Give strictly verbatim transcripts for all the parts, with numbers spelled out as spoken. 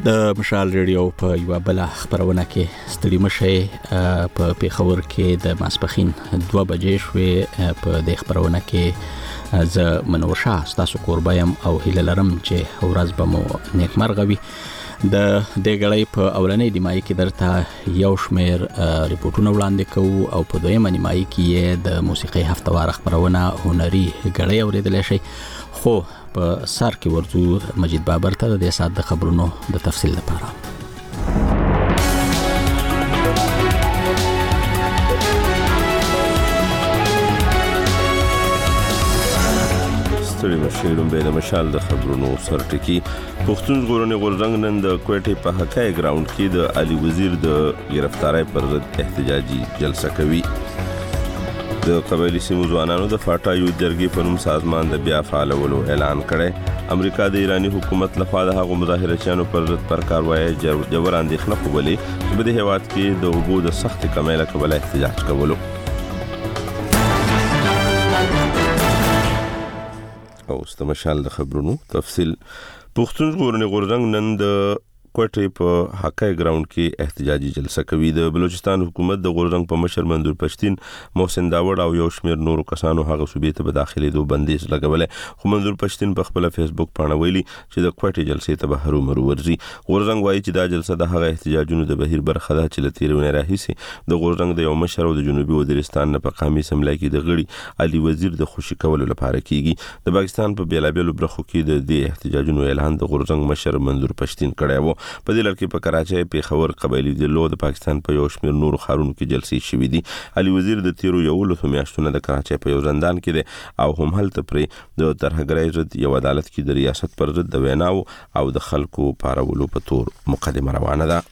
د مشال ریډیو په یو بل خبرونه کې ستړي مشه په پیښور کې د ماسپخین دوه بجې شوې په د خبرونه کې ز منور شاه تاسو قربایم او هیله لرم چې ورځ به مو نیکمرغه وي د دې غړې په اولنې نیمایي کې درته یو شمېر ریپورتونه وړاندې کوو او په دویمه نیمایي کې د موسیقي هفتوار خبرونه هنري غړې اوریدل شي خو په سر کې ورته مجید بابر ته د سات د خبرونو د تفصیل لپاره ستړي مشیرون به د مشال د خبرونو سرټکی پښتون ژغورنې غورځنګ نن د کوټې په حقای ګراوند کې د علي وزیر د گرفتاری پر ضد احتجاجي جلسه کوي. د قبایلی سیمو ځوانانو د فاټا یو جرګې په نوم سازمان د بیا فعالولو اعلان کړی. امریکا د ایرانی حکومت لخوا د هغو مظاهرچیانو پر ضد پر کاروایی جوړ اندېښنه خوبلې چې په دې هیواد کې د اوبو د سخت کمی له کبله احتجاج کولو. او استمشال د خبرونو تفصیل. پښتون ژغورنې غورځنګ نن د کوټې په حقای ګراوند کې احتجاجي جلسه کوي. د بلوچستان حکومت د غورځنګ په مشر منظور پښتين محسن داوړ او یو شمېر نورو کسانو هغه صوبې ته په داخلي دوه بندیز لګولې خو منظور پښتين په خپل فیسبوک باندې ویلي چې د کوټې جلسې ته به هرو مرو ورځي. غورځنګ وایي چې دا جلسه د هغه احتجاجونو د بهیر برخه ده چې لتیرونه راهیسي د غورځنګ د یو مشر او د جنوبي وزیرستان نه په قامي سملای کې د غړي علي وزیر د خوشی کولو لپاره کیږي. د پاکستان په بیلابېلو برخو کې د دې احتجاجونو اعلان د غورځنګ مشر منظور پښتين کړی وو. په دې لړ کې په کراچۍ پیښور قبایلی ضلعو د پاکستان په یو شمېر نورو ښارونو کې جلسې شوې دي. علي وزیر د تیرو یولسو میاشتو نه د کراچۍ په یو زندان کې دی او هم هلته پرې د ترهګرۍ ضد یو عدالت کې د ریاست پر ضد د ویناو او د خلکو پارولو په تور مقدمه روانه ده.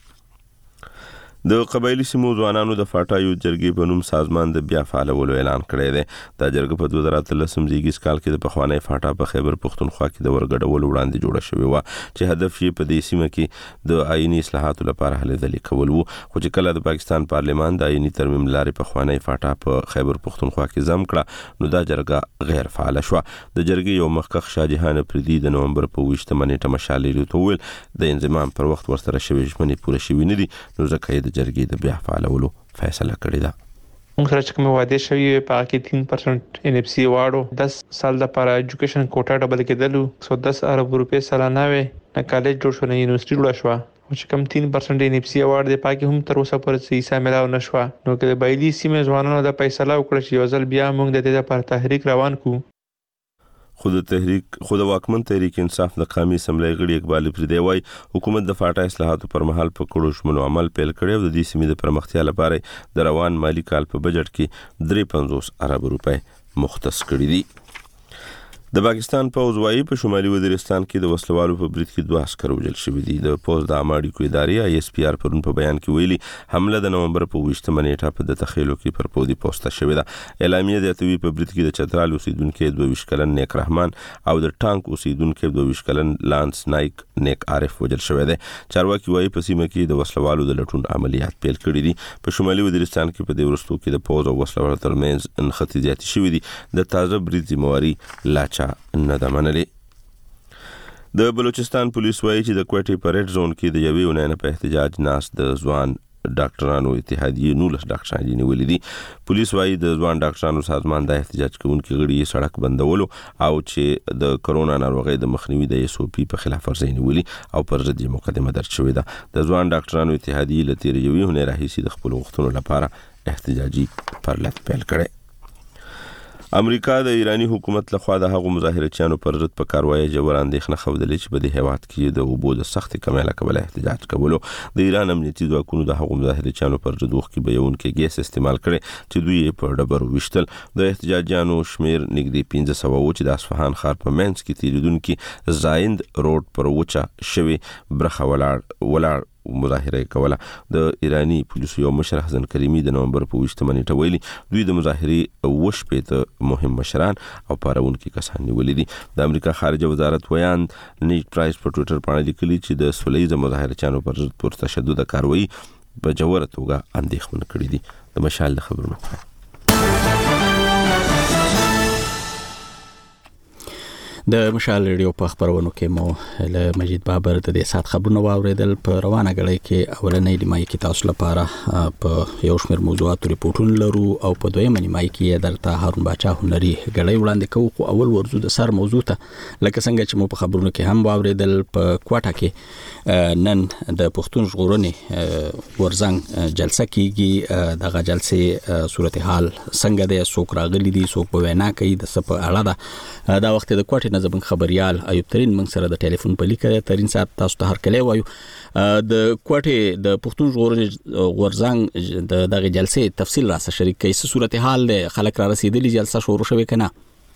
د قبایلی سیمو ځوانانو د فاټا یو جرګې په نوم سازمان د بیا فعالولو اعلان کړی دی. دا جرګه په دوه زره اتلسم زیږیز کال کې د پخوانی فاټا په خیبر پښتونخوا کې د ورګډولو وړاندې جوړه شوې وه چې هدف یې په دې سیمه کې د آئینی اصلاحاتو لپاره هلې ځلې کول وو. خو چې کله د پاکستان پارلمان د آئینی ترمیم لارې پخوانی فاټا په خیبر پښتونخوا کې ضم کړه نو دا جرګه غیر فعال شوه. د جرګې یو مخکښ شاه جهان افریدي د نومبر په اوویشتمه نیټه مشال ریډیو ته وویل د انضمام پر وخت ورسره شوې ژمنې پوره شوې نه دي نو ځکه یې د جرګې د بیا فعالولو فیصله کړې ده. موږ سره چې کوم وعده شوی په کې تین پرسنټ ان اف سی واړو دس سال لپاره ایجوکیشن کوټا ډبل کېدلو یک سو دس ارب روپے سالانه وي نه کالج جوړ شو نه یونیورسيټي جوړ شو او چې کوم تین پرسنټ ان اف سی واړ دی پاکي هم تر اوسه پورې څه حصہ ملاو نشو. نو کې د بایلی سیمه ځوانانو د فیصله وکړه چې یو ځل بیا موږ د دې لپاره تحریک روان کو. خود تحریک خود واکمن تحریک انصاف د قومي اسمبلی غړي اقبال افریدي وايي حکومت د فاټا اصلاحاتو پر مهال په کړو شمنو عمل پیل کړی او د دې سیمې د پرمختیا لپاره د روان مالی کال په بجټ کې درې پنځوس ارب روپے مختص کړی دي. د پاکستان پوځ وايي په شمالي وزیرستان کې د وسلوالو په برید کې دوه عسكر وژل شوي دي. د پوځ د عامه اړیکو ادارې آی اس پی آر پرون په بیان کې ویلي حمله د نومبر په اوویشتمه نیټه په د تخیلو کې پر پودي پوسټه شوې ده. اعلامیه زیاتوي په برید کې د چترال اوسیدونکو دوه ویشت کلن نیک رحمان او د ټانک اوسیدونکو دوه ویشت کلن لانس نایک نیک عارف وژل شوی دی. چارواکي وايي په سیمه کې د وسلوالو د لټون عملیات پیل کړي دي. په شمالي وزیرستان کې په دې وروستو کې د پوځ او وسلوالو ترمنځ انختی زیاتې شوې دي. د تازه برید ذمہواري لاچا نه ده منلې. د بلوچستان پولیس وایي چې د کوټې په ریډ زون کې د یوې اونۍ نه په احتجاج ناس د ځوان ډاکټرانو اتحادیې نولس ډاکټران نیولې دي. پولیس وایي د ځوان ډاکټرانو سازمان د احتجاج کوونکو غړي یې سړک بندولو او چې د کرونا ناروغۍ د مخنیوي د ایس او پی په خلاف ورزي نیولي او پر ضد یې مقدمه درج شوې ده. د ځوان ډاکټرانو اتحادیې لتیر یوې اونۍ راهیسي د خپل غوښتنو لپاره احتجاجي پرلط پیل کړي. امریکا د ایرانی حکومت لخوا د هغو مظاهرچیانو پر ضد په کاروایی جوړ اندېښنه خوده چې په دې هیواد کې د اوبو د سخت کمی له کبله احتجاج کولو. د ایران امنیتي ځواکونو د هغو مظاهرچیانو پر ضد وخت کې بیونکي ګیس استعمال کړي چې دوی یې په ډبرو وشتل. د احتجاجیانو شمیر نږدې پنځه سوه و چې د اصفهان ښار په منځ کې تیریدونکي زایند روډ پر وچه شوي برخه ولاړ ولاړ مظاهره کوله. د ایرانی پولیسو یو مشر حسن کریمی د نومبر په اوویشتمه نیټه ویلي دوی د مظاهرې اووه شپېته مهم مشران او پارونکي کسان نیولي دي. د امریکا خارجه وزارت ویان نیټ پرایس په ټویټر باندې لیکلي چې د سولیزه مظاهرچیانو پر ضد پر تشدد کاروایی په جوړه توګه اندېښمن کړي دي. د مشال د خبرونو د مشال ریډیو په خبرونو کې مو له مجید بابر د دې سات خبرونه واوریدل. په روانه غړي کې اولنې نیمایي کې تاسو لپاره په یو شمېر موضوعات ریپورتونه لرو او په دویمه نیمایي کې درته هارون باچا هنري غړي وړاندې کوو. خو اول ورزو د سر موضوع ته لکه څنګه چې مو په خبرونو کې هم واوریدل په کوټه کې نن د پښتون ژغورنې ورزنګ جلسه کیږي. دغه جلسه صورتحال څنګه ده، څوک راغلي دي، څوک په وینا کوي، د څه په اړه ده. دا وخت د کوټې نظم خبريال ایوب ترين موږ سره د ټلیفون په لیکه ترين صاحب تاسو ته هر کله وایو. د کوټې د پښتون ژغورنې ورزنګ د دغه جلسې تفصیل را سره شریک کیسه صورتحال له خلک را رسیدلی جلسه شروع شوه کنه.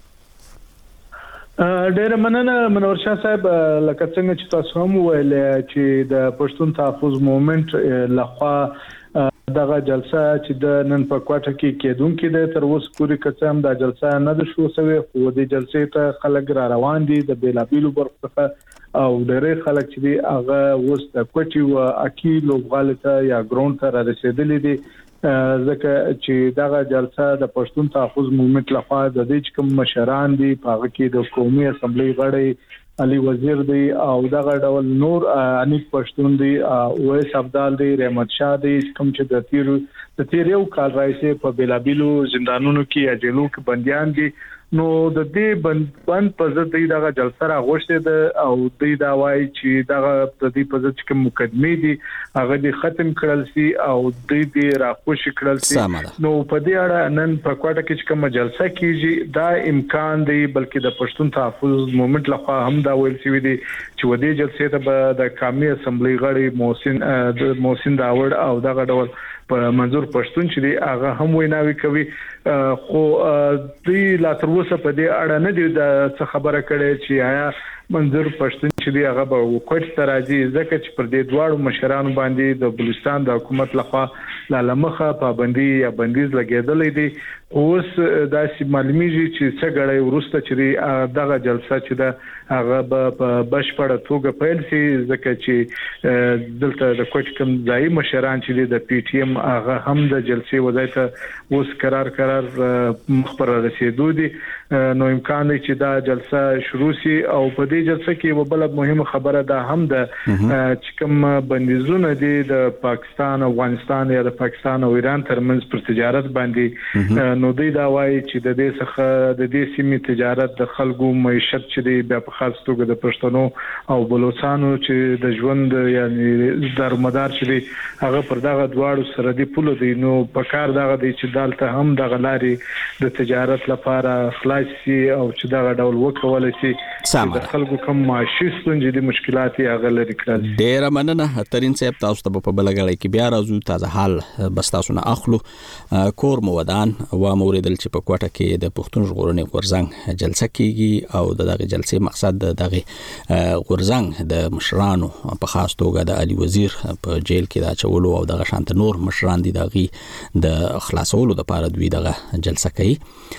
ډېر مننه منور شاه صاحب. لکه څنګه چې تاسو هم ویل چې د پښتون تحفظ موومېنټ لخوا دغه جلسه چې د نن په کوټه کې کېدونکې ده تر اوسه پورې قسم دا جلسه نه ده شو سوي. خو د جلسې ته خلک را روان دي د بیلابیلو برخو او ډېر خلک چې دی هغه اوس د کوټي او اکی لوبغالته یا ګراوند ته را رسیدلي دي ځکه چې دغه جلسه د پښتون تحفظ موومېنټ لخوا د دې کوم مشران دي په هغه کې د قومي اسمبلی غړي علي وزیر دی او دغه ډول نور انیک پښتون دی اویس ابدال دی رحمت شاه دی کوم چې د تیر د تیر یو کال راځي په بیلابیلو زندانونو کې یا جیلو کې بنديان دي. نو د دې بند بند په ضد دغه جلسه راغوښته ده او د دا وایي چې دغه د دې په ضد کوم مقدمه دي هغه دې ختم کړل سي او د دې راخوش کړل سي. نو په دې اړه نن په کوټه کې کوم جلسه کیږي دا امکان دی بلکې د پښتون تحفظ موومېنټ لخوا هم دا ویل شوی دی چې و دې جلسې ته د قومي اسمبلی غړي محسن د محسن داوړ او دغه ډول په منظور پښتون چې دی هغه هم ویناوي کوي. خو د لا تر اوسه په دې اړه نه دی د خبره کړي چې آیا منظور پښتون چې دی هغه به وکړ ته راځي ځکه چې پر دې دواړو مشرانو باندې د بلوچستان د حکومت لخوا لامخه پابندي یا بندیز لګیدلې دي. اوس داسې معلومیږي چې څه غړي ورسته چې دغه جلسه چې دا هغه په بشپړه توګه پیل شي ځکه چې دلته د کوټ کوم ځای مشران چې د پی ټی ایم هغه هم د جلسې وضعیت اوس قرار قرار مخبر رسیدو دي. نو امکان دی چې دا جلسه شروع شي او په دې جلسه کې یو بل مهمه خبره ده هم د چې کوم بندیزونه دي د پاکستان او افغانستان یا د پاکستان او ایران ترمنځ پر تجارت باندې. نو دوی دا وایي چې د دې څخه د دې سیمې تجارت د خلکو معیشت چې دی بیا په خاص توګه د پښتنو او بلوچستانو چې د ژوند یعنی دارمدار چې دی هغه پر دغه دواړو سره دی پوله دی. نو په کار دغه دی چې دالته هم دغه لاري د تجارت لپاره خلاص شي او چې دغه ډول وکول شي د خلکو کوم معاشي ستونزې د مشکلات هغه لري کړل. ډیر مننه ترين صاحب. تاسو ته په بلګړی کې بیا راځو تازه حال بس تاسو نه اخلو. کور مودان و موریدل چې په کوټه کې د پښتون ژغورنې غورځنګ جلسه کیږي او د دغه جلسې مقصد د دغه غورځنګ د مشرانو په خاص توګه د علي وزیر په جیل کې دا چولو او دغه شانت نور مشران دي دغه د خلاصولو لپاره دوی دغه جلسه کوي.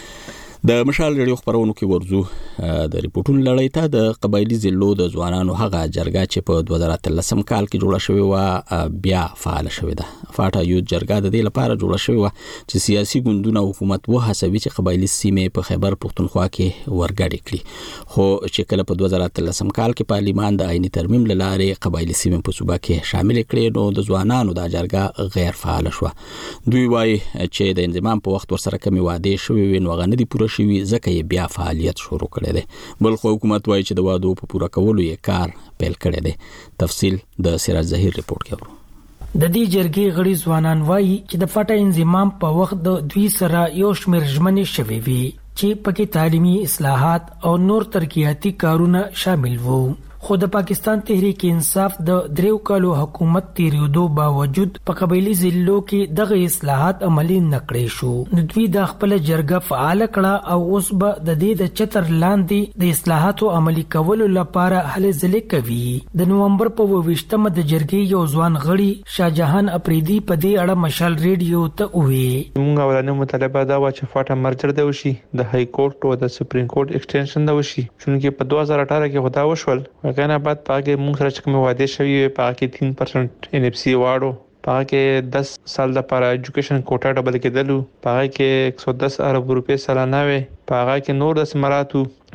د مشال ریډیو خبرونو کې ورزو د ریپورتونو لړۍ ته د قبایلی ضلعو د ځوانانو هغه جرګه چې په دوه زره اتلسم کال کې جوړه شوې و بیا فعال شوې ده. فاټا یو جرګه د دې لپاره جوړه شوې و چې سیاسي ګوندونه حکومت وهڅوي چې قبایلی سیمې په خیبر پښتونخوا کې ورګډې کړي. خو چې کله په دوه زره اتلسم کال کې پارلیمان د آئینی ترمیم لاره قبایلی سیمې په صوبه کې شامل کړي نو د ځوانانو د جرګه غیر فعال شو. دوی وايي چې د انضمام په وخت ورسره کمی وعده شوې نو غنډې پوره شوی ځکه یې بیا فعالیت شروع کړی دی. بل خو حکومت وایي چې د وعدو په پوره کولو یې کار پیل کړی دی. تفصیل د سراج ظهیر ریپورت کې ورو. د دې جرګې غړي ځوانان وایي چې د فاټا انضمام په وخت د دوی سره یو شمېر ژمنې شوې وي چې پکې تعلیمي اصلاحات او نور ترقیاتي کارونه شامل وو. خو د پاکستان تحریک انصاف د دریو کالو حکومت تیریدو باوجود په قبایلی ضلعو کې دغه اصلاحات عملي نکړې شو. نو دوی د خپل جرګه فعال کړه او اوس به د دې د چتر لاندې د اصلاحاتو عملي کولو لپاره هلې ځلې کوي. د نومبر په ویشتمه د جرګې یو ځوان غړي شاهجهان اپریدي په دې اړه مشال ریډیو ته وویل. موږ اولنې مطالبه دا و چې فاټا مرجر دی وشي د های کورټ او د سپریم کورټ ایکسټنشن دا وشي چې په دوه هزار اٹھارہ کې خدا وشول. غنا بعد پاکه موږ سره کوم وعده شوی پاکه تین پرسنٹ ان اف سی واړو پاکه دس سال لپاره ایجوکیشن کوټا ډبل کېدلو پاکه ایک سو دس ارب روپے سالانه وي پاکه کې نور د سمراتو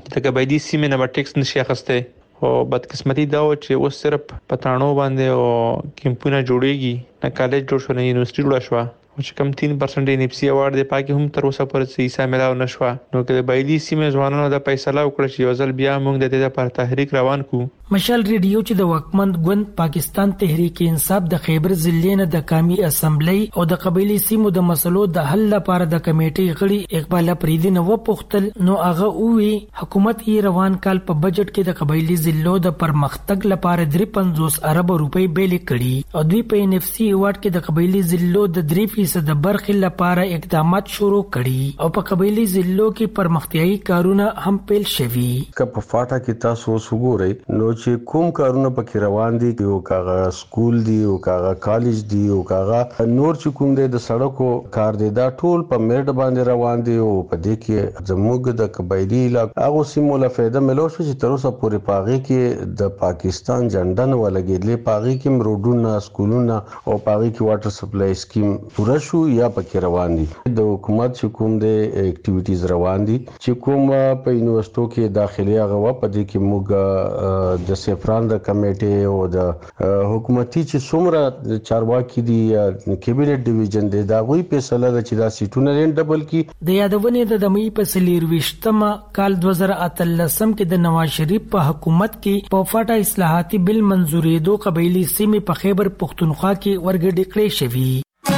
د قبایلی سیمې نه به ټیکس نشي اخیسته او بدقسمتي دا و چې اوس صرف پټانو باندې او کیمپونه جوړيږي نه کالج جوړ شو نه یونیورسيټي جوړ شو او چې کم تین پرسنټ ان اف سی اوارد دی پاکي هم تر اوسه پورې حصہ ملاو نشو نو کې د بایلی سیمې ځوانانو د فیصله وکړه چې یوزل بیا موږ د دې لپاره تحریک روان کو مشال ریډیو چې د وکمند ګوند پاکستان تحریک انصاف د خیبر ضلع نه د قومي اسمبلی او د قبایلی سیمو د مسلو د حل لپاره د کمیټې غړي اقبال افریدي نو پوښتل نو هغه وی حکومت یې روان کال په بجټ کې د قبایلی ضلعو د پرمختګ لپاره درې سوه پنځوس ارب روپۍ بیل کړي او دوی په ان اف سی ایوارډ کې د قبایلی ضلعو د درې فیصد د برخې لپاره اقدامات شروع کړي او په قبایلی ضلعو کې پرمختیايي کارونه هم پیل شوي کپ فاټا کې تاسو وګورئ نو چې کوم کارونه پکې روان دي یو کاغه سکول دی او کاغه کالج دی او کاغه نور چې کوم دی د سړکو کار دی دا ټول په میرډ باندې روان دي او په دې کې زموږ د قبایلی علاقې هغه سیمو له فائدہ ملو شو چې تر اوسه پورې پاغي کې د پاکستان جنډا نه ولګېدلې پاغي کې روډونه سکولونه او پاغي کې واټر سپلای سکیم پوره شو یا پکې روان دي د حکومت چې کوم دی اکټیویټیز روان دي چې کوم په یونیورسيټو کې داخلي هغه په دې کې موږ د سفران د کمیټې او د حکومتي چې څومره چارواکي دي کیبنټ ډیویژن دی دا غوي فیصله ده چې دا سیټونه لین ډبل کی د یادونه د دمي په سلیر وشتمه کال دوه زره اتلسم کې د نواز شریف په حکومت کې په فاټا اصلاحاتي بل منزورې دو قبایلی سیمې په خیبر پختونخوا کې ورګډ کړې شوی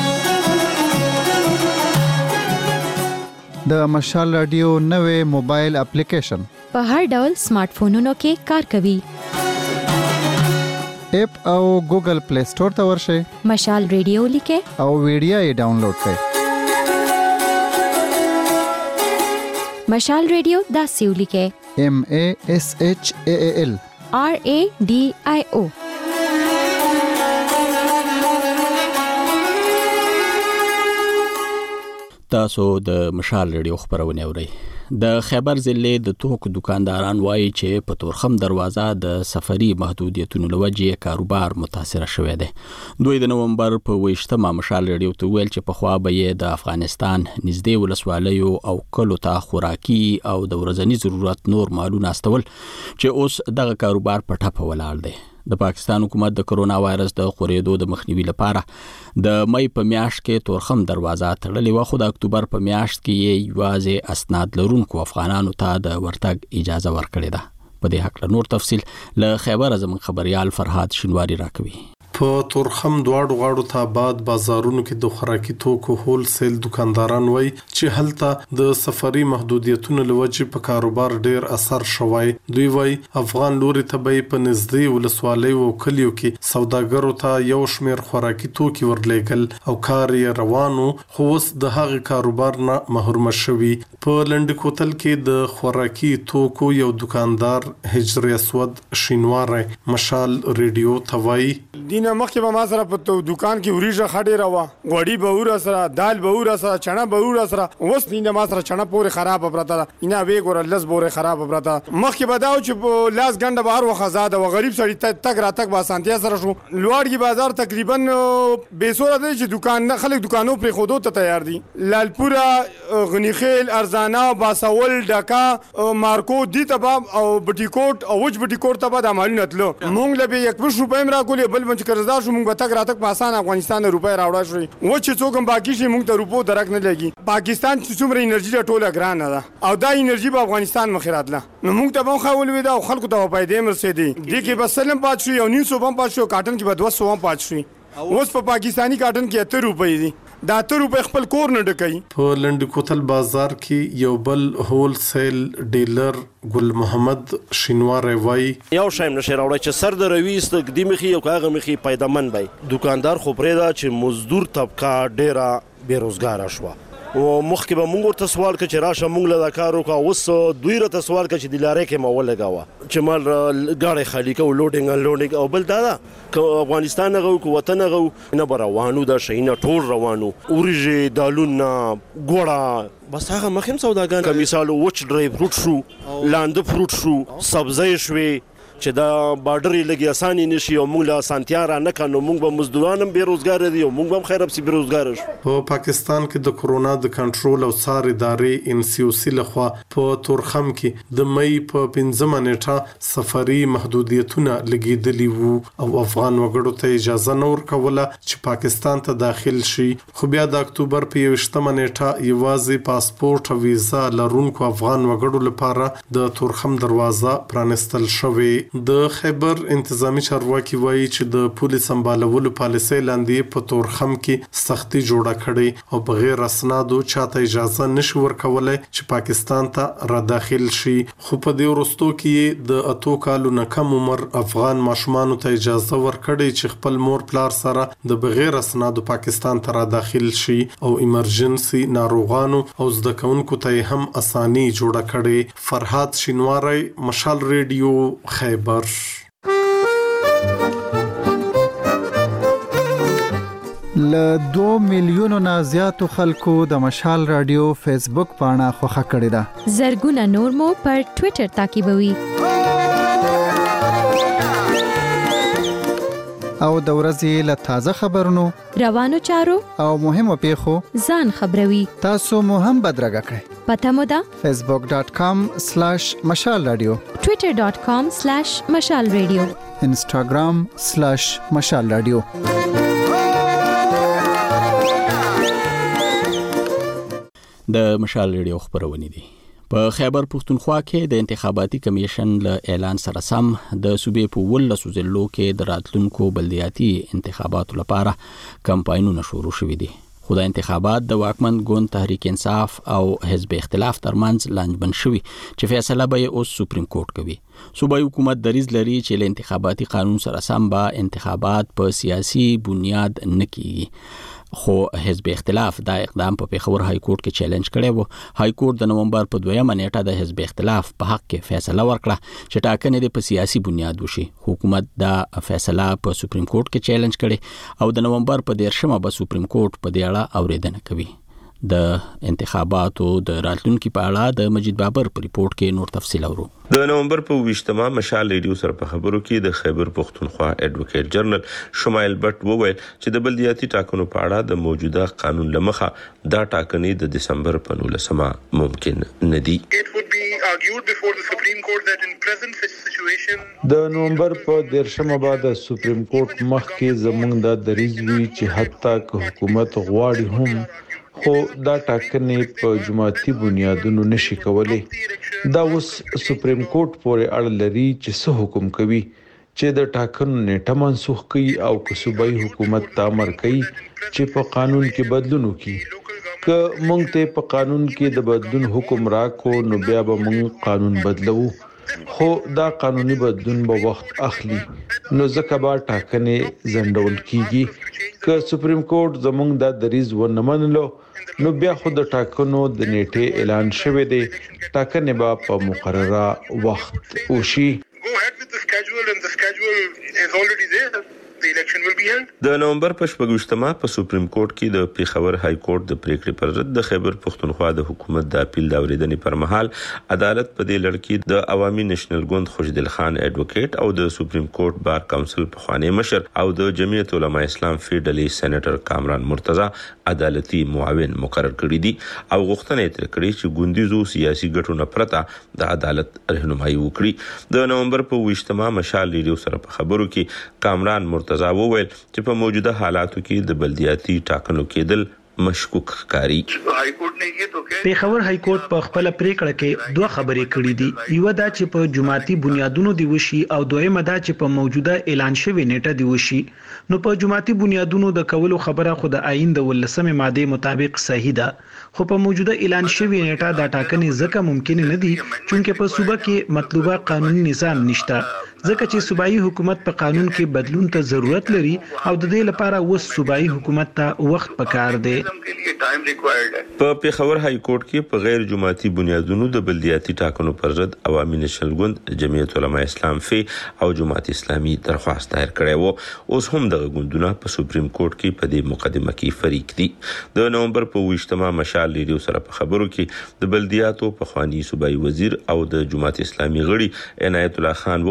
د مشال رادیو نوې موبایل اپلیکیشن په هر ډول سمارټ فونونو کې کار کوي اپ او ګوګل پلی سٹور ته ورشئ مشال رادیو لیکه او ویډیو یې ډاونلوډ کړئ مشال رادیو دا سیو لیکه ایم ا اس ایچ ا ال آر ا ډی آی او تاسو د مشال ریډیو خبرونه اورئ د خیبر ضلع د توکو دکانداران وایي چې په تورخم دروازه د سفري محدودیتونو لوجې کاروبار متاثر شوی دی دوی د نومبر په ویشتمه مشال ریډیو ته ویل چې په خوا به د افغانستان نږدې ولسوالیو او کلو ته خوراکي او د ورځني ضرورت نور مالونه استول چې اوس دغه کاروبار په ټاپه ولاړ دی د پاکستان حکومت د کرونا وایرس د خورېدو د مخنیوي لپاره د مې په میاشت کې تورخم دروازه تړلې و خو د اکتوبر په میاشت کې یې یوازې اسناد لرونکو افغانانو ته د ورتګ اجازه ورکړې ده په دې حق نور تفصيل له خیبر زموږ خبريال فرهاد شینواری راکوي په تورخم دواړو غاړو ته آباد بازارونو کې د خوراکي توکو هول سیل دکانداران وای چې هلته د سفري محدودیتونو لوجې په کاروبار ډیر اثر شوی دوی وای افغان لوري ته به په نږدې ولسوالۍ او کلیو کې سوداګرو ته یو شمیر خوراکي توکي ورلېګل او کار یې روانو خو اوس د هغه کاروبار نه محروم شوی په لند کوتل کې د خوراکي توکو یو دکاندار هجر اسود شینوار مشال ریډیو توای دینه مخکې به ما سره په دکان کې وریجه خډې راوه غوړي به ور سره دال به ور سره چنا به ور سره اوس دینه ما سره چنا پورې خراب پراته اینا وی ګور لز پورې خراب پراته مخکې به داو چې لاس غنډه بهر وخزاده و غریب سړی تک را تک با سانتیا سره شو لوړګي بازار تقریبا بیسوره دی چې دکان نه خلک دکانو پر خودو ته تیار دي لالپورا غنیخیل ارزانا باساول ډکا مارکو دي تبا او بټیکوټ او وج بټیکوټ تبا د مالونه تلو مونږ له به یک پښو پېم را کولې بل منځ قرضدار شو مونږ به تک راتک په اسانه افغانستان نه روپۍ راوړا شوې و چې څوک هم باقی شي مونږ ته روپو درک نه لګي پاکستان چې څومره انرژي ټوله ګرانه ده او دا انرژي په افغانستان مخ راتله نو مونږ ته به خو ولوي دا خلکو ته په دې مرسيدي دي کې بس سلم پات شو یو نیم سو بم پات شو کاټن کې به دوه سو بم پات شو اوس په پاکستانی کاټن کې اته روپۍ دي دا اته روپۍ خپل کور نه ډکای په لند کوتل بازار کې یو بل هول سیل ډیلر ګل محمد شینوار وای یو شایم نشه راوړی چې سر د رويست د مخي یو کاغه مخي پیدامن بای دکاندار خو پرېدا چې مزدور طبقه ډیره بیروزګار شوه او مخکې به مونږ ورته سوال کړ چې راشه مونږ له کارو کا اوس دوی راته سوال کړ چې د لارې کې مو ولګاوه چې مال غاړې خالی کو لوډینګ ان لوډینګ او بل دا که افغانستان غو کو وطن غو نه روانو دا شینه ټول روانو اوريجي دالونه ګوړه بس هغه مخیم سوداګان که مثال وچ ډرای فروټ شو لاند فروټ شو سبزی شوي چې دا بارډر لګي اساني نشي او موږ له اسانتیا را نه کانو موږ به مزدورانم بیروزګار دي او موږ هم خیر ابسي بیروزګار شو. په پاکستان کې د کورونا د کنټرول او څار ادارې ان سی او سی لخوا په تورخم کې د مې په پنځمه نیټه سفري محدودیتونه لګیدلي وو او افغان وګړو ته اجازه نه ورکوله چې پاکستان ته داخل شي. خو بیا د اکتوبر په یوشتمه نیټه یوازې پاسپورت او ویزا لرونکو افغان وګړو لپاره د تورخم دروازه پرانستل شوې. د خیبر انتظامی چارواکي وایي چې د پولیس سمبالولو پالیسۍ لاندې په تورخم کې سختي جوړه کړې او بغیر اسنادو چاته اجازه نشي ورکولای چې پاکستان ته را داخل شي. خو په دې وروستو کې د اتو کالو نه کم عمر افغان ماشومان ته اجازه ورکړي چې خپل مور پلار سره د بغیر اسنادو پاکستان ته را داخل شي او ایمرجنسي ناروغانو او زده کوونکو ته هم اساني جوړه کړي. فرحات شینواری، مشال ریډیو، خیبر. ل دو میلیونو نه زیاتو خلکو د مشال رادیو فیسبوک پاڼه خوښه کړې ده. زرګونه نور مو پر ټوئیټر تعقیبوي. او د ورځې له تازه خبرونو، روانو چارو او مهمو پیښو ځان خبروي. تاسو مو هم بدرګه کړئ. پته مو ده facebook dot com slash mashal radio، twitter dot com slash mashal radio، instagram slash mashal radio. د مشال ریډیو خبرونه دي. په خیبر پښتونخوا کې د انتخاباتي کمیشن له اعلان سره سم د صوبې په ولسو ضلعو کې د راتلونکو بلدیاتي انتخاباتو لپاره کمپاینونه شروع شوي دي. خو د انتخابات د واکمن ګوند تحریک انصاف او حزب اختلاف ترمنځ لانجمن شوي چې فیصله به اوس سپریم کورټ کوي. صوبایي حکومت دریځ لري چې له انتخاباتي قانون سره سم به انتخابات په سیاسي بنیاد نه کیږي. خو حزب اختلاف دا اقدام په پیښور های کورټ کې چیلنج کړی وو. های کورټ د نومبر په دویمه نیټه د حزب اختلاف په حق کې فیصله ورکړه چې ټاکنې په سیاسي بنیاد وشي. حکومت دا فیصله په سپریم کورټ کې چیلنج کړي او د نومبر په دیرشمه به سپریم کورټ په دې اړه اوریدنه کوي. د انتخاباتو د راتلونکو په اړه د مجید بابر په ریپورت کې نور تفصیل اورو. د نومبر په ویشتمه مشال ریډیو سره په خبرو کې د خیبر پښتونخوا ایڈوکیټ جنرال شمایل بټ وویل چې د بلدیاتي ټاکنو په اړه د موجوده قانون لمخه دا ټاکنې د دسمبر په نولسمه ممکن نه دي. د نومبر په دیرشمه بعد سپریم کورټ مخ کې زمونږ د دریځ وی چې حتی که حکومت غواړي هم خو دا ټاکنې په جماعتي بنیادونو نشي کولای. دا اوس سپریم کورټ پورې اړه لري چې څه حکم کوي چې د ټاکنو نیټه منسوخ کړي او که صوبایي حکومت ته امر کوي چې په قانون کې بدلون وکړي. که مونږ ته په قانون کې د بدلون حکم راکو نو بیا به مونږ قانون بدلو، خو دا قانوني بدلون به وخت اخلي نو ځکه به ټاکنې ځنډول کیږي. که سپریم کورټ زمونږ د دریځ ونه منلو نو بیا خو د ټاکنو د نیټه اعلان شوه دی، ټاکنې به په مقرره وخت وشي. د نومبر په شپږمه په سپریم کورټ کې د پیښور های کورټ د پریکړې پر ضد د خیبر پښتونخوا د حکومت د اپیل د اوریدنې پر مهال عدالت په دې لړ کې د عوامي نېشنل ګوند خوشدل خان ایڈوکیټ او د سپریم کورټ بار کونسل په خوانی مشر او د جمعیت علماء اسلام فیډرالي سېنیټر کامران مرتضی عدالتي معاون مقرر کړی دي او غوښتنه یې کړې چې ګوندیزو سیاسي ګټو نه پرته د عدالت رهنمایي وکړي. د نومبر په ویشتمه مشال ریډیو سره په خبرو کې کامران مرتضی وویل چې په موجوده حالاتو کې د بلدیاتي ټاکنو کېدل مشکوک ښکاري. پیښور های کورټ په خپل پریکړه کې دوه خبرې کړې دي. یو دا چې په جماعتي بنیادونو دی وشي او دویمه دا چې په موجوده اعلان شوی نیټه دی وشي. نو په جماعتي بنیادونو د کولو خبره خو د آئین د ولسمه ماده مطابق صحیح ده، خو په موجوده اعلان شوی نیټه دا ټاکنې ځکه ممکن نه دي چې په صوبه کې مطلوبه قانوني نظام نشته، ځکه چې صوبایي حکومت په قانون کې بدلون ته ضرورت لري او د دې لپاره اوس صوبایي حکومت ته وخت پکار دی. په پیښور های کورټ کې په غیر جماعتي بنیادونو د بلدیاتي ټاکنو پر ضد عوامي نېشنل ګوند، جمعیت علماء اسلام فی او جماعت اسلامي درخواست دایر کړی وو. اوس هم دغه ګوندونه په سپریم کورټ کې په دې مقدمه کې فریق دي. د نومبر په ویشتمه مشال ریډیو سره په خبرو کې د بلدیاتو په خوانی صوبایي وزیر او د جماعت اسلامي غړي عنایت الله خان وویل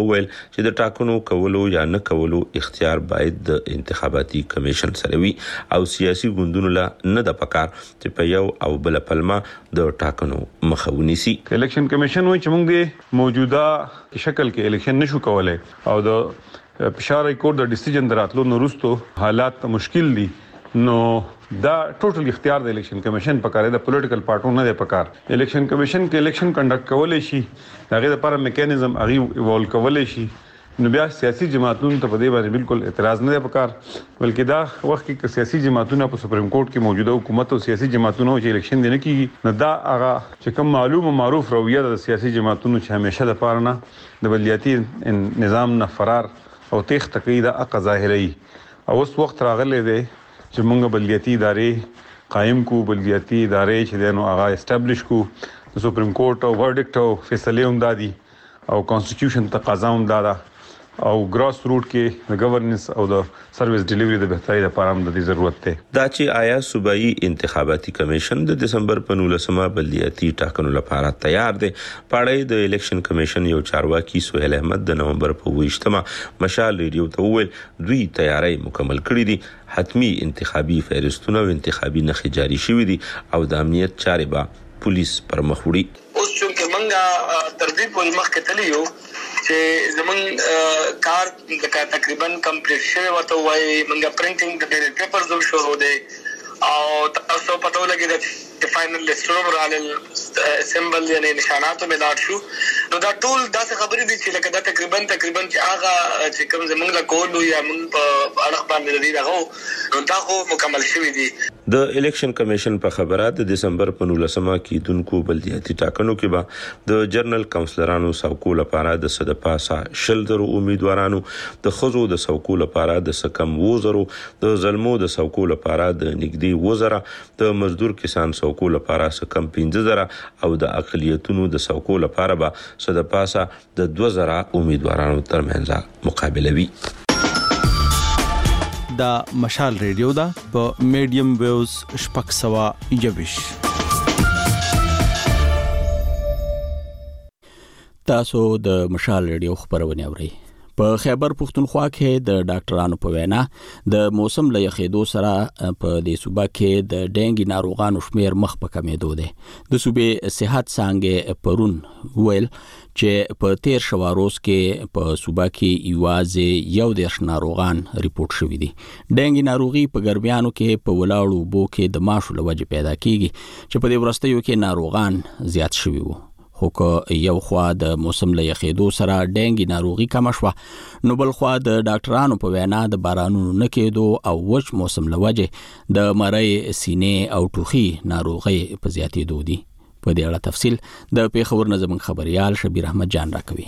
چې د ټاکنو کولو یا نه کولو اختیار باید د انتخاباتي کمیشن سره وي او سیاسي ګوندونو لا نه د پکار چې په یو او بل پلمه د ټاکنو مخه ونیسي. الیکشن کمیشن وایي چې موږ د موجوده شکل کې الیکشن نشو کولای او د فشار کور د ډیسیژن دراتلو نورستو حالات مشکل دي نو دا ټوټل اختیار د الیکشن کمیشن په کار دی، د پولیټیکل پارټو نه دی په کار. الیکشن کمیشن کې الیکشن کنډکټ کولای شي، هغه لپاره میکانیزم هغه ایوالو کولای شي، نو بیا سیاسي جماعتونو ته په دې باندې بالکل اعتراض نه دی په کار، بلکې دا وخت کې سیاسي جماعتونه په سپریم کورټ کې موجوده حکومت او سیاسي جماعتونو چې الیکشن دی نه کیږي، نو دا هغه چې کوم معلوم او معروف رویه د سیاسي جماعتونو چې همیشه د پاره نه د بلدیاتي نظام نه فرار او تیخ تقید اقا ظاهری او اوس وخت راغلی دی چې موږ بلدیاتي ادارې قائم کو، بلدیاتي ادارې چې دنو هغه اسټابلیش کو، د سپریم کورټ او ورډکټ او فیصله هم دادي او کانسټیټیوشن تقاضا هم دادا او ګراس روټ کې د گورننس او د سرویس ډیلیوري د بهتري لپاره هم د ضرورت ده. دا چې آیا صوبایي انتخاباتي کمیشن د دسمبر په نولسمه بلدیاتي ټاکنو لپاره تیار دی. پاړې د الیکشن کمیشن یو چارواکي سہیل احمد د نومبر په ویشتمه مشال ریډیو ته وویل دوی تیاری مکمل کړې دي، حتمی انتخابي فهرستونه او انتخابي نخې جاری شوې دي او د امنیت چارې به پولیس پر مخ وړي. اوس چې منګه تر دې پورې مخ کې تللیو چې زمون کار تقریبا کمپلیټ شوی ورته وای، منګه پرینټینګ د ډیټا پیپرز هم شروع دي او تاسو پته ولګی چې فائنل لیسټروم رال سمبل یعنی نشاناتو ملاټ شو. نو دا ټول داسې خبرې دي چې لکه دا تقریبا تقریبا چې هغه چې کوم زمونږ لا کول یا موږ په اړه باندې دی دغه نو دا خو مکمل شوی دي. د الیکشن کمیشن په خبره د دسمبر په نولسمه کې دونکو بلدیاتي ټاکنو کې به د جرنل کونسلرانو سوکو لپاره د صد پاسه شل درو امیدوارانو، د خزو د سوکو لپاره د سکم وزرو، د زلمو د سوکو لپاره د نګدي وزره، د مزدور کسان سوکو لپاره سکم پنځه زره او د اقلیتونو د سوکو لپاره به صد پاسه د دوه زره امیدوارانو ترمنځ مقابله وي. دا مشال ریډیو دا په میډیم ویوز شپږ سوه یوویش. تاسو د مشال ریډیو خبرونه اورئ. په خیبر پختونخوا کې د ډاکټرانو په وینا د موسم له یخېدو سره په دې صوبه کې د ډینګي ناروغانو شمیر مخ په کمېدو دی. د صوبې صحت څانګې پرون ویل چې په تیر شواروز کې په صوبه کې یوازې یو دیرش ناروغان ریپورت شوي دي. ډینګي ناروغي په ګرمیانو کې په ولاړو اوبو کې د ماشو له وجې پیدا کیږي چې په دې وروستیو کې ناروغان زیات شوي وو. خو که یو خوا د موسم له یخېدو سره ډینګي ناروغي کم شوه، نو بل خوا د ډاکټرانو په وینا د بارانونو نه کېدو او وچ موسم له وجې د مرۍ، سینې او ټوخي ناروغۍ په زیاتېدو دي. په دې اړه تفصیل د پیښور نه زموږ خبريال شبیر احمد جان راکوي.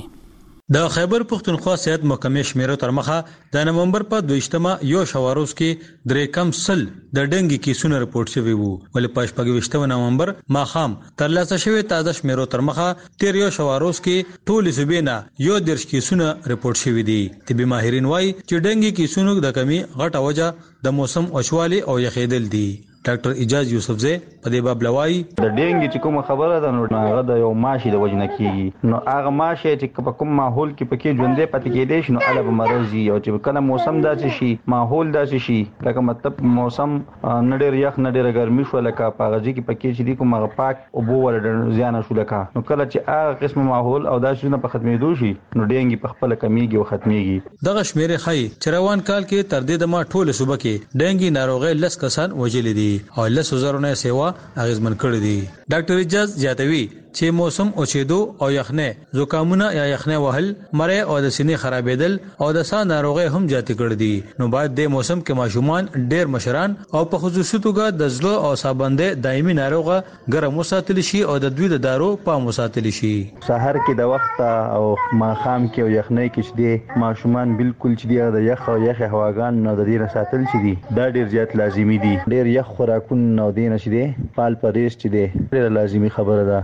د خیبر پختونخوا صحت محکمې شمیرو تر مخه د نومبر په دویشتمه یو شواروز کې درې کم سل د ډنګي کیسونه رپورټ شوي وو، ولې په شپږویشتمه نومبر ماخام ترلاسه شوی تازه شمیرو تر مخه تیر یو شواروز کې ټول صوبې نه یو دیرش کیسونه رپورټ شوي دي. طبي ماهرین وایي چې ډنګي کیسونو د کمی غټه وجه د موسم اوچوالي او یخېدل دي. ډاکټر اجاز یوسفزی په دې باب لوایي د ډینګي چې کومه خبره ده نو هغه د یو ماشي د وجنه کیږي، نو هغه ماشي چې په کوم ماحول کې پکې ژوندې پاتې کېدې شي نو اله به مرزي او چې کله موسم داسې شي ماحول داسې شي لکه مطلب موسم نه ډېر یخ نه ډېر ګرمي شو لکه پاغه چې پکې چې کوم هغه پاک او بو ول زیان شو لکه نو کله چې هغه قسم ماحول او داسې نه په ختمېدو شي نو ډینګي په خپل کمیږي او ختميږي. دغه شمیرې خای چې روان کال کې تر دې د ما ټوله صوبه کې ډینګي ناروغي لس کسان وجلې دي او لس زره نه سیوا اغیزمن کړی دي. ډاکټر اجاز زیاتوي چې موسم اوچېدو او یخنه زکامونه یا یخنه وهل، مړې او د سینې خرابېدل او د ساه ناروغي هم زیات کړی دي. نو باید د موسم کې ماشومان ډېر مشران او په خصوصي توګه د زړه او سابنده دایمي ناروغه ګرم وساتل شي او د دوی د دارو په وساتل شي. سحر کې د وخت او ماخام کې او یخنه کې چې دي ماشومان بالکل چې دی د یخ او یخ هواګان نه د دې ساتل شي دي دا ډېر زیات لازمي دي. ډېر یخ خوراکونه نو دینه شي دي پال پرېس چې دي ډېر لازمي خبره ده. ډېر زیات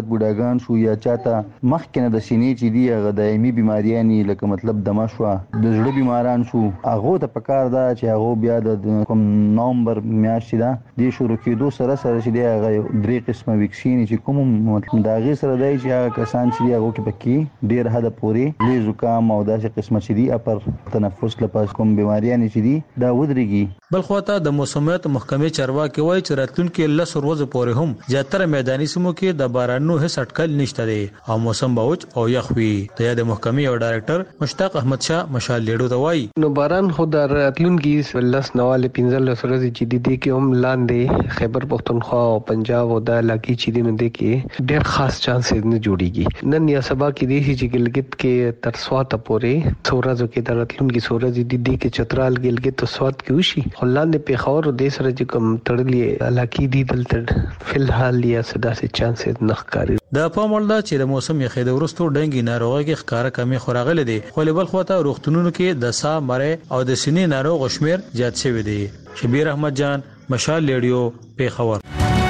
بوډاګان شو یا چاته مخکنه د سینې چې دی هغه دایمي بیماریانی لکه مطلب دمه شو د زړه بیماران شو هغه ته پکار دا چې هغه بیا د کوم نومبر میاشتې دا د شروع کېدو سره سره چې دی هغه درې قسمه ویکسین چې کوم مطلب دا غي سره دی چې هغه کسان چې هغه کې پکې ډیر حد پورې لې زکام او داسې قسمه چې دی اپر تنفس لپاره کوم بیماریانی چې دی دا ودرېږي. بل خواته د موسمیات محکمې چارواکي وایي چې راتلونکي لس ورځې پورې هم زیاتره میداني سیمو کې د بارانونو هیڅ اټکل نشته دی او موسم باوچ او یخ وي. د یاد محکمې او ډایرکټر مشتاق احمد شاه مشال لیډو ته وایي نو باران خو د راتلونکي لس نواله پنځه لس ورځې چې دی دی کې هم لاندې خیبر پختونخوا او پنجاب او د علاقې چې دی نو دی کې ډېر خاص چانس نه جوړیږي. نن یا سبا کې دی چې ګلګت کې تر سواته پورې څورځو کې د راتلونکي سورځ دی دی کې چترال ګلګت او سوات کې وشي خلاندې پیښور او د سره چې کوم تړلې علاقې دي دلته فلحال یا صدا سي چانس نه ښکاري. د پامول دا چې د موسم یخې د ورستو ډنګي ناروغي کې ښکارا کمی خوراغله دي خو بل خواته روغتونونو کې د سا مړې او د سینې ناروغ شمیر زیات شوی دی. شبیر احمد جان مشال لیډیو پیښور.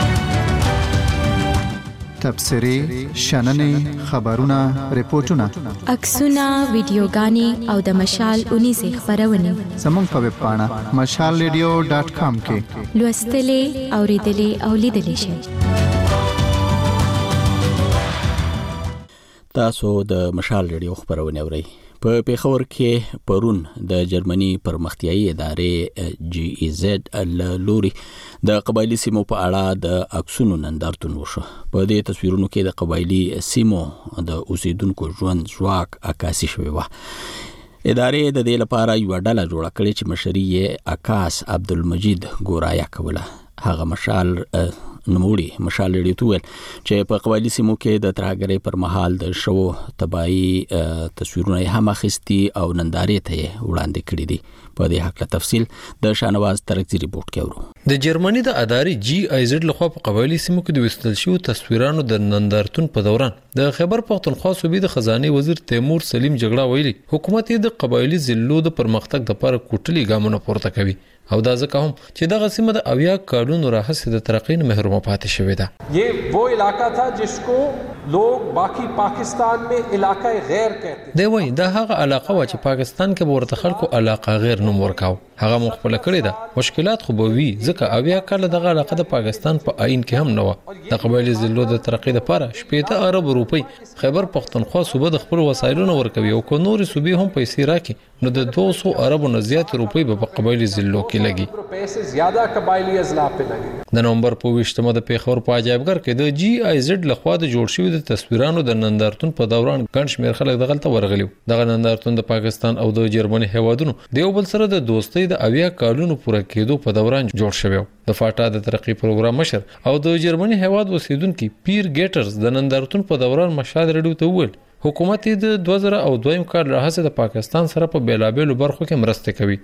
تبصرې شننې خبرونه ریپورتونه عکسونه ویډیوګانې او د مشال اونیزه خبرونه زموږ په ویب پاڼه مشال ریډیو ډاټ کام کې لوستلې اوریدلې او لیدلې شئ. تاسو د مشال ریډیو خبرونه اورئ. په پیښور کې پرون د جرمني پرمختیايي ادارې جی ای زد لوري د قبایلی سیمو په اړه د عکسونو نندارتون وشو. په دې تصویرونو کې د قبایلی سیمو د اوسیدونکو ژوند ځواک عکاسي شوی و. ادارې د دې لپاره یو ډله جوړه کړې چې مشري یې عکاس عبدالمجید ګورایا کوله. هغه مشال نموړي مشال لري تویل چې په قبایلی سیمو کې د ترهګرۍ پر مهال د شو تباہي تصویرونه هم اخیستي او نندارې ته وړاندې کړي دي. په دې حق له تفصیل د شانواز ترکزی ریپورت کې ورو. د جرمني د ادارې جی آی زد لخوا په قبایلی سیمو کې د وستل شو تصویرانو د نندارتون په دوران د خیبر پختونخوا صوبې د خزانه وزیر تیمور سلیم جګړه ویلي حکومت د قبایلی ضلعو د پرمختګ لپاره کوټلي ګامونه پورته کوي او دا ځکه هم چې دغه سیمه د اویا کارونو راهسه د ترقۍ نه محروم پاتې شوې ده. یہ وہ علاقہ تھا جس کو لوگ باقی پاکستان میں علاقہ غیر کہتے. دی وای دا هغه علاقه و چې پاکستان کې ورته خلکو علاقه غیر نوم ورکاو. هغه مخبل کړی ده. مشکلات خو به وي ځکه اویا کال دغه علاقه د پاکستان په عین کې هم نه و. د قبایلی ضلعو د ترقۍ لپاره شپږ ارب روپۍ خیبر پختونخوا صوبه د خپل وسایلونو ورکوي او کو نور صوبې هم پیسې راکې نو د دوه سوه ارب نه زیات روپۍ په قبایلی ضلعو کې لګي. پیسې زیاده قبایلی اضلاع په لګي. د نومبر په ویشتمه د پیښور په عجایبګر کې د جی آی زد لخوا د جوړ شوی د تصویرانو د نندارتون په دوران ګڼ شمېر خلک دغلته ورغلي. دغه نندارتون د پاکستان او د جرمني هیوادونو د یو بل سره د دوستۍ د اویا کالونو پوره کېدو په دوران جوړ شوی. د فاټا د ترقی پروګرام مشر او د جرمني هیواد اوسیدونکو پیر ګیټرز د نندارتون په دوران مشال ریډیو ته وویل حکومت د دوه زره او دویم کال راهسه د پاکستان سره په بیلابېلو برخو کې مرسته کوي.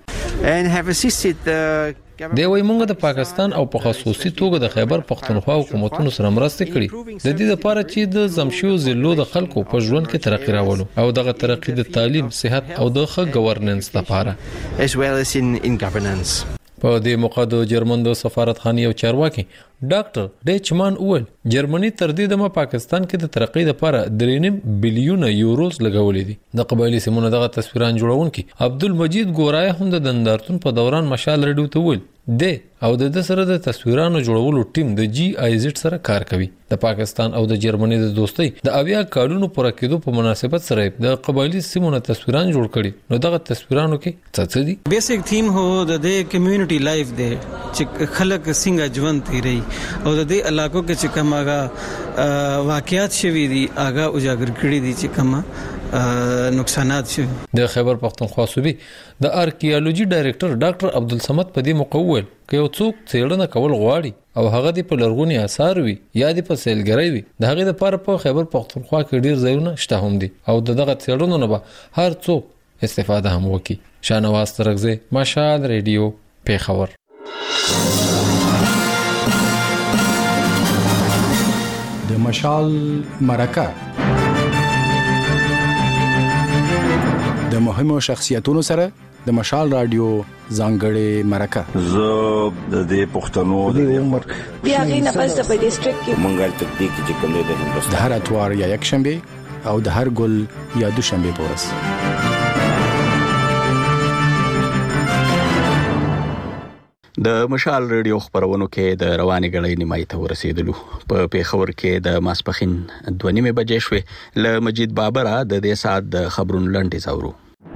دی وای مونږ د پاکستان او په خصوصي توګه د خیبر پختونخوا حکومتونو سره مرسته کړې د دې لپاره چې د زمشیو ضلعو د خلکو په ژوند کې ترقی راولو او دغه ترقی د تعلیم، صحت او د ښه ګورننس لپاره as well as in in governance. په دې موقع د جرمن د سفارتخانې او چارواکي ډاکټر ډیچمان اول جرمني تر دې دمه پاکستان کې د ترقۍ لپاره درې نیم بلیون یوروز لګولې دي. د قبایلی سیمونو دغه تصویران جوړونکي عبدالمجید ګورایا هم د نندارتون په دوران مشال ریډیو ته ویل دی او د سره د تصویرانو جوړولو ټیم د جی آی زد سره کار کوي. د پاکستان او د جرمني د دوستۍ د اویا کالونو پوره کېدو په مناسبت سره د قبایلی سیمونو تصویران جوړ کړي. نو دغه تصویرانو کې څه څه دي؟ بیسیک تھیم هو د دې کمیونټي لایف دی چې خلک څنګه ژوند تیري او د دې علاقو کې چې کوم هغه واقعیات شوي دي هغه اجاگر کړي دي چې کومه نقصانات شوي. د خیبر پختونخوا صوبې د آرکیالوجي ډایریکټر ډاکټر عبدالصمد په دې موقع وویل که یو څوک څېړنه کول غواړي او هغه د په لرغوني آثار وي یا د په سیلګرۍ وي د هغې لپاره په خیبر پختونخوا کې ډېر ځایونه شته هم دي او د دغه څېړنو نه به هر څوک استفاده هم وکړي. شانواز ترکزی، مشال ریډیو، پیښور. د مشال مرکه د مهمو شخصیتونو سره د مشال رادیو ځانګړې مرکه زه د دې پښتنو د عمر بیا غي نه پس په ډیسټریکټ کې منګل تکتیک چې کوم دی د هندوستان د هر اتوار یا یک شنبه او د هر ګل یا دوشنبه پورس د مشال رادیو خبرونو کې د رواني غړې نیمای ته ورسېدلو په پیښور کې د ماسپخین دوه نیمه بجې شوې ل مجید بابرا د دې سات د خبرونو لنډه زاورو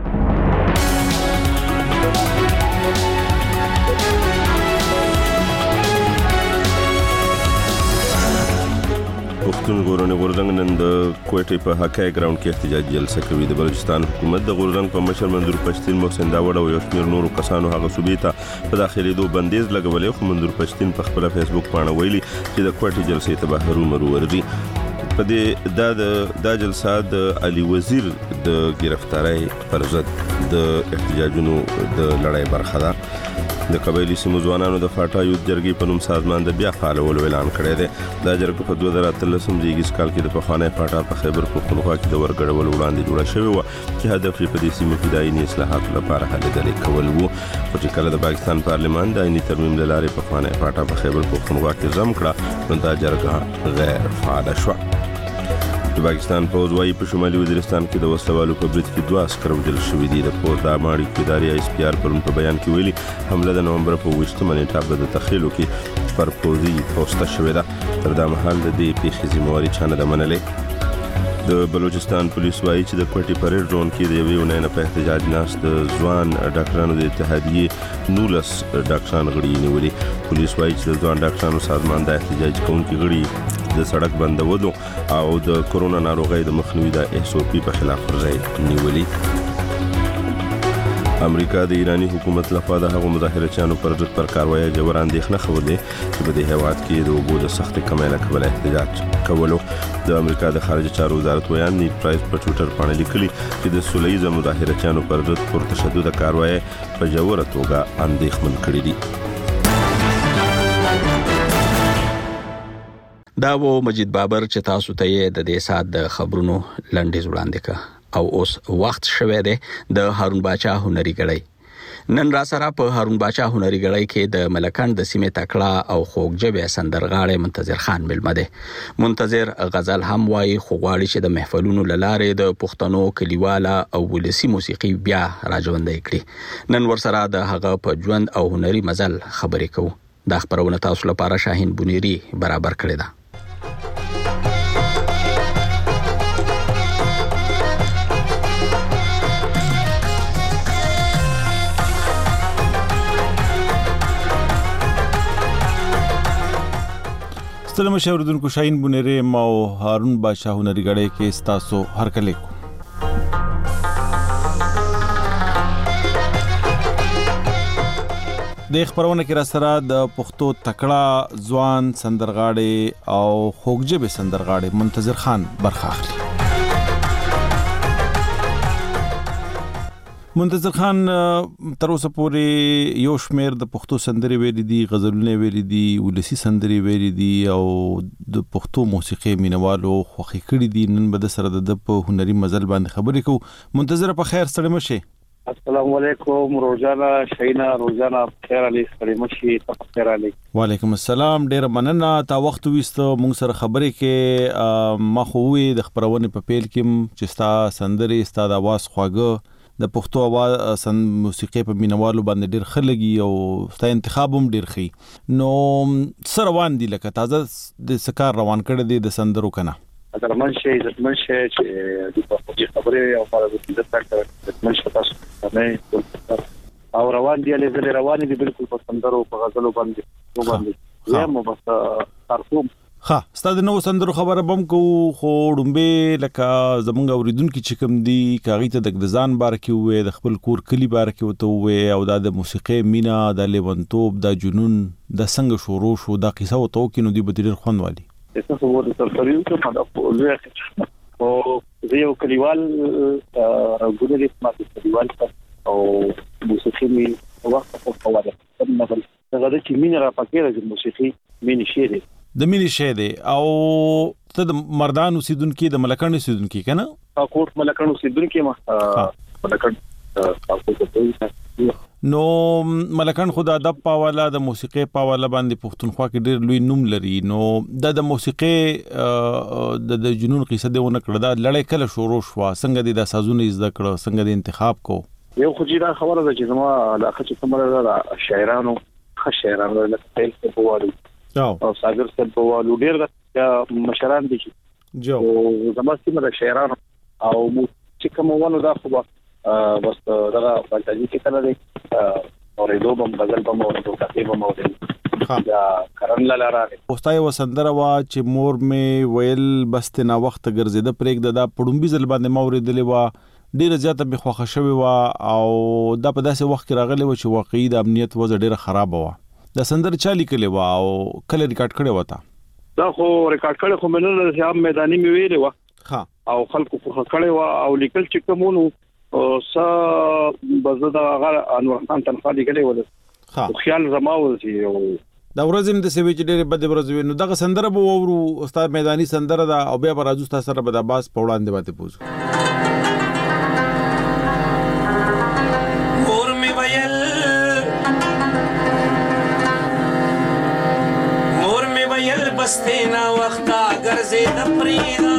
پښتون غورنه غورځنګ نن د کوټې په حقای ګراوند کې احتجاجي جلسه کوي د بلوچستان حکومت د غورځنګ په مشر منظور پښتين محسن داوړ او یو شمېر نورو کسانو هغه صوبې ته په داخلي دوه بندیز لګولې خو منظور پښتين په خپل فیسبوک باندې ویلي چې د کوټې جلسې ته به هرو مرو ورغي په دې د د جلسه د علي وزیر د گرفتاری پر ضد د احتجاجونو د لړۍ برخه ده د قبایلی سیمو ځوانانو د فاټا یوت جرګې په نوم سازمان د بیا فعالولو اعلان کړی دی دا جرګه په دوه زره اتلسم زیږیز کال کې د پخوانی فاټا په خیبر پښتونخوا کې د ورګډولو وړاندې جوړه شوې وه چې هدف یې په دې سیمو کې د آئیني اصلاحاتو لپاره هلې ځلې کول و خو چې کله د پاکستان پارلمان د آئیني ترمیم له لارې پخوانی فاټا په خیبر پښتونخوا کې ضم کړه نو دا جرګه غیر فعاله شوه د پاکستان پوز وايي په شمالي وزیرستان کې د وسلوالو په برید کې دوه عسکر وژل شوي دي د پوز د اماړي ادارې ایس پی آر پرون په بیان کې ویلي حمله د نومبر په اووه نیټه په د تخیلو کې پر پوزي پوسټه شوې ده تر دا مهال د دې پیښې ذمہواري چا نه ده منلې د بلوچستان پولیس وايي چې د کوټې پرېډ زون کې د یوې ونې نه په احتجاج ناست د ځوان ډاکټرانو د اتحادیې نولس ډاکټران غړي نیولي پولیس وايي چې د ځوان ډاکټرانو سازمان د احتجاج کوونکي غړي د سړک بندولو او د کورونا ناروغۍ د مخنیوي د ایس او پی په خلاف ورزي نیولي امریکا د ایرانی حکومت لخوا د هغو مظاهرچیانو پر ضد پر کاروایی جوړ اندېښنه خوده چې په دې هیواد کې د اوبو د سخت کمی له کبله احتجاج کولو د امریکا د خارجه چارو وزارت ویان نیټ پرایس په ټوئیټر باندې لیکلي چې د سولهییز مظاهرچیانو پر ضد پر تشدد کاروایی په جوړه توګه اندېښمن کړي دي دا و مجید بابر چې تاسو ته د دې سات د خبرونو لنډه وړاندې کا او اوس وخت شوه دی د هارون باچا هنري غړی نن را سره په هارون باچا هنري غړی کې د ملکان د سیمه تکړه او خوږجبه سندرغاړي منتظر خان ملمه ده منتظر غزل هم وایي خوغواړي چې د محفلونو لاره د پښتنو کلیواله او ولسی موسیقي بیا راځوندې کړي نن ور سره د هغه په ژوند او هنري مزل خبرې کوو دا خبرونه تاسو لپاره شاهین بونيري برابر کړی ده سلام شاوردونکو شاهین بونيري او هارون بادشاہ هنري غړې کې تاسو هر کله کو د خبرونه کې را سره د پښتو تکړه ځوان سندرغاړي او خوږجبه سندرغاړي منتظر خان برخه اخلي منتظر خان تر اوسه پورې یو شمیر د پښتو سندري ویلي دي غزلونه ویلي دي ولسی سندري ویلي دي او د پښتو موسیقي مینوالو خوخي کړي دي نن به د سره د په هنري مزل باندې خبرې کوو منتظر په خیر سره مشه السلام علیکم روزانا شینا روزانا خیر علی سره مشي خیر علی وعلیکم السلام ډیر مننه تا وخت وست مونږ سره خبرې کې ما خو وې د خبرونه په پیل کې چې ستا سندري ستا د आवाज خواږه د پښتو आवाज سن موسیقي په مینوالو باندې ډیر خلګي او ستا انتخاب هم ډیر خي نو سره روان دي لکه تازه د سکار روان کړي دي د سندرو کنه اگر منشه عزت منشه چې د پښتو خبرې او پر د عزت تک منشه تاسو نه او روان دي له روان دي بالکل په سندرو په غزلو باندې و باندې یم بس ترخوم ها ستاسو نو سندرو خبره بم کو خو ډمبه لکه زمونږ اوریدونکو چې کوم دي کاغی ته د ځان بار کې وې د خپل کور کلی بار کې وته وې او د موسیقي مینا د لیونتوب د جنون د څنګه شروع شو د قصه او تو کې نو دی بدیر خوان والی تاسو وو د ترخریو ته په لوی او زه یو کلیوال غوډه دې ما د کلیوال او موسیقي می وخت په فواده نو هغه د چې مینا را پکې د موسیقي مینې شیری د مینې شه دی او ته د مردان اوسیدونکو د ملکانو اوسیدونکو کنه کوټ ملکانو اوسیدونکو ما ملکان نو ملکان خدا ادب پاواله د موسیقي پاواله باندې پښتونخوا کې ډېر لوی نوم لري. نو د د موسیقي د جنون قصه دی ونه کړه دا لړۍ کله شروع شو څنګه د سازونه زده کړه څنګه د انتخاب کو یو خو دا خبره ده چې زما علاقه چې کومه ده شاعرانو خ شاعرانو له تل څخه بوالو او ساګر څخه بوالو ډېر د مشران دي جو زما سیمه د شاعرانو او چې کوم ونه دا خو بس دغه فانتازي کې کله دی اورېدو بم غزل بم اورېدو کافي بم اورېدو دا کرن لاله اوستای وسندره وا چې مور مې ویل بس ته نا وخت ګرځیده پرېګ د پړومبي ځل باندې مورېدلې وا ډیره زیاته به خوښه شوی وا او دا په داسې وخت کې راغلی و چې واقعي د امنیت وضع ډیره خراب و. د سندره چا لیکلې وا او کله ریکارډ کړي وتا؟ دا خو ریکارډ کړي خو منل چې عام میداني مې ویلې وا ها او خلکو خو کړي وا او لیکل چې کومونو او س بزدا غیر انور خان تنخوا لیکلې و ها خیال زماو چې دا ورځم د سوي چې ډېر بد ورځ وینو دغه سندره به ورو استاد میداني سندره دا او بیا راځو تاسو سره به د باس په وړاندې باندې پوزو. بستینا وختا گرزی دا پریدا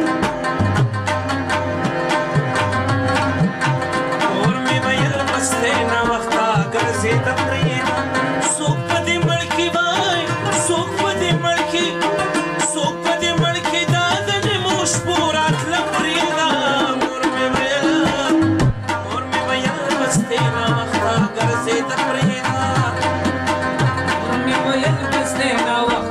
اور می بیل بستینا وختا گرزی دا پریدا سوک پدی ملکی بائی سوک پدی ملکی سوک پدی ملکی دادنی موش پورات لپریدا اور می بیل اور می بیل بستینا وختا گرزی دا پریدا اور می بیل بستینا وختا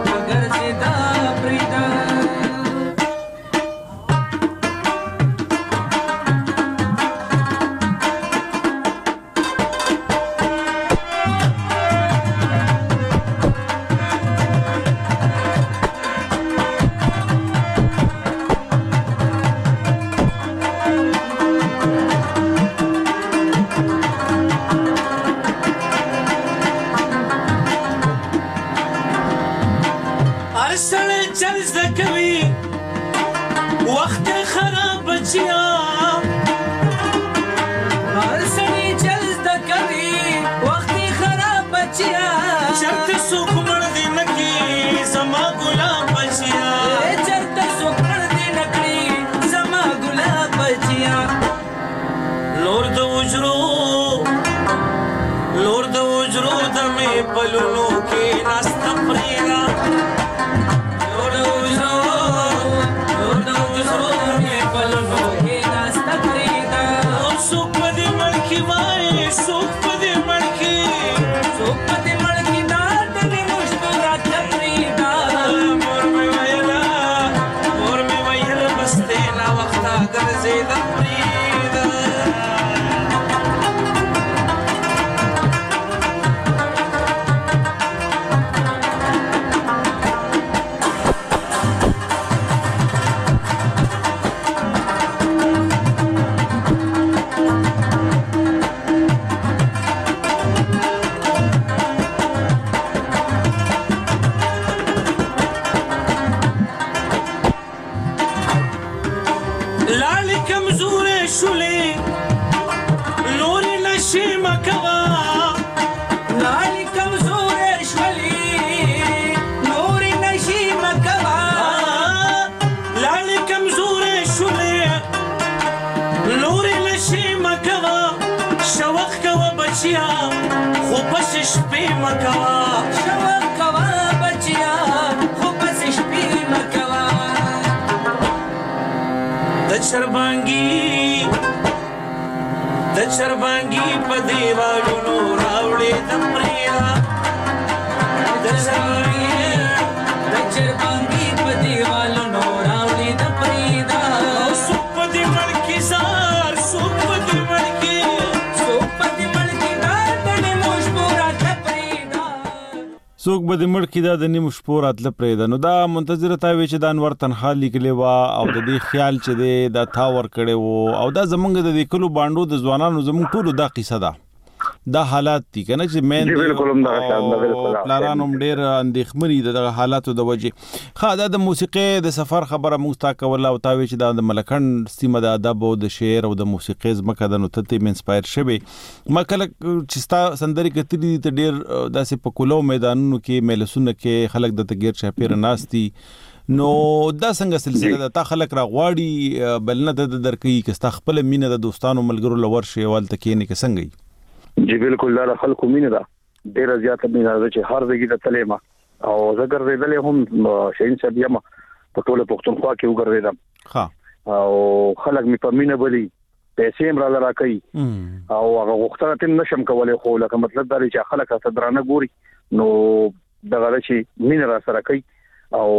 څوک به د مړ کې دا د نیم شپور اتل پرېده نو دا منتظر تا وی چې د انور تنخوا لیکلې وا او د دې خیال چې دی دا تا ور کړي وو او دا زمونږ د کلو باندې د ځوانانو زمونږ ټول دا قصه ده دا حالات دي کنه چې مین بالکل هم دا شان بالکل پلانانو ډېر اندېخمني د حالاتو د وجې خا دا د موسیقي د سفر خبره موږ تا کوله او تاوي چې دا د ملکند سیمه د ادب او د شعر او د موسیقي زمکه د نوتته منسپایر شوی ما کله چې ستا سندري کتلی ته ډېر داسې په کولو میدانونو کې ملسونه کې خلک د تغیر چاپیر ناشتي نو دا څنګه سلسله ده تا خلک را غواړي بلنه د درکې کستا خپل مینه د دوستانو ملګرو لور شي والته کې نه کې څنګه جی بالکل دا خلکو مینه ده ډیره زیاته مینه ده چې هر ځای د تلېما او زګر دې هم شین صاحب یم په ټوله پښتونخوا کې وګرځیدم ها او خلک می په مینه بلی پیسې هم را لراکې او هغه وختونه تم نشم کولای خو لکه مطلب دا چې خلک صدرانه ګوري نو دغه چې مینه را سره کوي او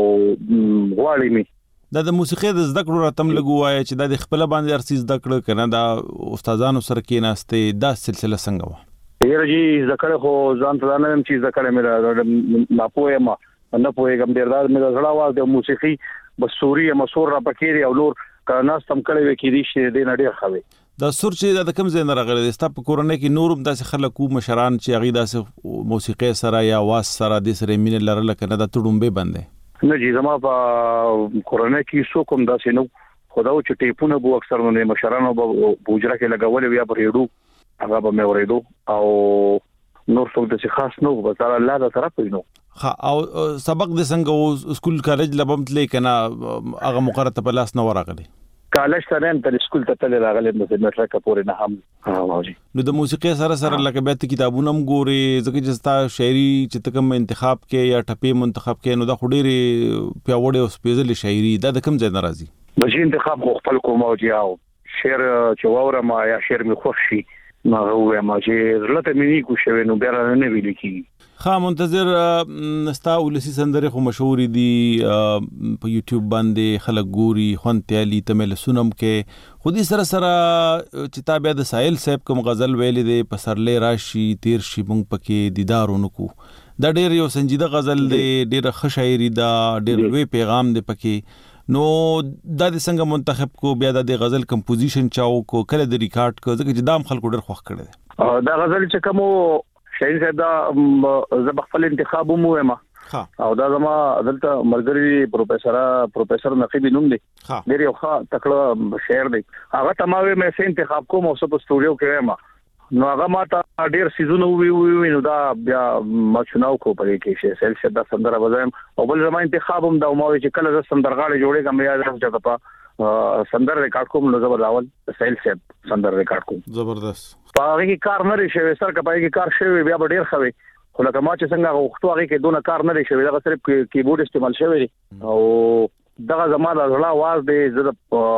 غواړي می دا د موسیقي د زده کړو راتم لګوای چې د خپل باندې ارسي زده کړو کنه دا استادانو سره کې ناشته دا سلسله څنګه و یره جی زکړه خو ځان ته نه هم چې زکړه مې نه پوهه ما نه پوهه کوم ډیر دا مې زړه واز د موسیقي بس سوري مسور را پکېری او لور کنا ستم کړي وې کې دي چې د نړۍ خوي دا سور چې د کوم ځای نه راغلی د ستا په کورنۍ کې نورم داسې خلکو مشران چې هغه داسې موسیقي سره یا واس سره د سره مين لرل کنه دا تړومبه باندې نه جی زما په کورنۍ کې سو کوم داسې نو خداو چې ټیپونه بو اکثر نو مشرانو په بوجره کې لګول یا پرېړو هغه به مې ورېدو او نور څوک د خاص نو بس الله دا طرف نو ها او سبق د څنګه سکول کالج لبم تلې کنه هغه مقرره په لاس نه ورغلی کالج ته هم تر سکول ته تل راغلی نو د مټرک پورې نه هم راوځي نو د موسیقي سره سره لکه به ته کتابونه هم ګوري ځکه چې ستا شاعري چې تکم انتخاب کې یا ټپې منتخب کې نو دا خډيري پیاوړې او سپېڅلې شاعري دا د کوم ځای ناراضي بجې انتخاب خو خپل کوم او جاو شعر چې ووره ما یا شعر می خوښ شي ما هو ما چې زلته مې کو شوی نو بیا نه ویل کی خا منتظر نستا ولسی سندره خو مشهور دي په یوټیوب باندې خلک ګوري خونتيالي تمل سنم کې خودي سره سره چې تابع د ساحل صاحب کوم غزل ویلې دي پسرلې راشي تیر شي مونږ پکې دیدارونو کو دا ډېر یو سنجیده غزل دی ډېر ښه شاعري دا ډېر لوی پیغام دی پکې نو دا د څنګه منتخب کو بیا د غزل کمپوزیشن چاو کو کله د ریکارډ کو ځکه چې دام خلکو ډېر خوښ کړي دا غزل چې کوم شاعر صاحب دا زب خپل انتخاب مو ما او دا زما دلته مرګري پروفیسور پروفیسور نقیب نوم دی ډېر یو ښه تکړه شاعر دی هغه تمامه مې سه انتخاب کوم او په سټوډیو کې ما نو هغه ما ته ډېر سيزونه وی وی نو دا بیا ما چناو کو پرې کې شي سیل شدا سندره وزایم او بل زما انتخاب هم دا مو چې کله ز سندرغاړي جوړې کوم یا ځکه په سندر ریکارډ کوم نو زبر راول سیل سیب سندر ریکارډ کوم زبردست هغه کې کار نه لري شوی سر کپای کې کار شوی بیا ډیر خوي خو لکه ما چې څنګه وختو هغه کې دونه کار نه لري شوی دا صرف کیبورډ استعمال شوی او دغه زماده غلا आवाज دی زه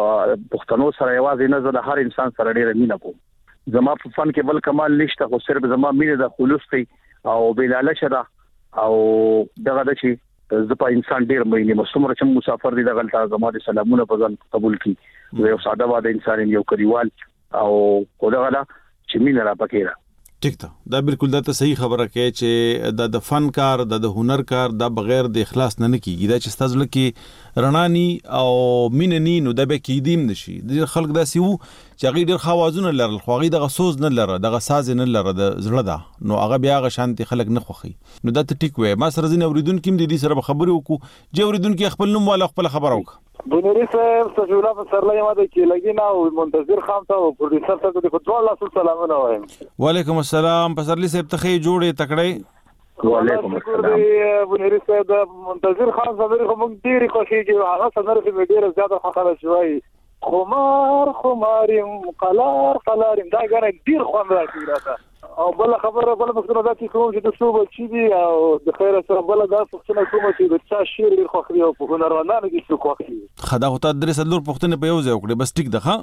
پښتنو سره आवाज نه زه د هر انسان سره ډیر مینه کوم زما په فن کې بل کمال نشته خو صرف زما مینه د خلوص دی او بلاله شدا او دغه د شي زه په انسان ډیر مینه مسمر چې مسافر دي دغه تاسو زما د سلامونه په ځان قبول کړي یو ساده واده انسان یو کریوال او خدای غلا چې مين را پکې را ټیک ته دا بالکل دا ته صحیح خبره کوي چې دا د فن کار د هنر کار دا بغیر د اخلاص نه نه کیږي دا چې ستاسو لکه رڼانی او مين ني نو دا به کیدیم نشي د خلک دا سیو چې هغه ډیر خوازونه لرل خو هغه د غسوز نه لره د غساز نه لره د زړه دا نو هغه بیا غ شانتي خلک نه خوخي نو دا ته ټیک وای ما سره زین اوریدونکو د دې سره خبرې وکړو چې اوریدونکو خپل نوم والا خپل خبر وکړه بنوري صاحب سجولا په سرلې ما د کې لګینا او منتظر خام ته او پروډوسر ته د خپل الله سلامونه وایم وعلیکم السلام پسرلی صاحب ته جوړې تکړې وعلیکم السلام بنوري صاحب منتظر خام صبر کوم ډیر خوشي چې هغه سندره په ډیر زیاته خبره شوی خمار خماریم قلار قلاریم دا ګره ډیر خوند راکړی راته او بل خبره بل مخکنه دا چې کوم چې د شوبه چي دي او د خیر سره بل دا څه کوم چې د چا شیر ډیر خوخري او په هنرمندانو کې څه خوخري خدا هوته درې سلور پختنه په یو ځای وکړي بس ټیک ده ها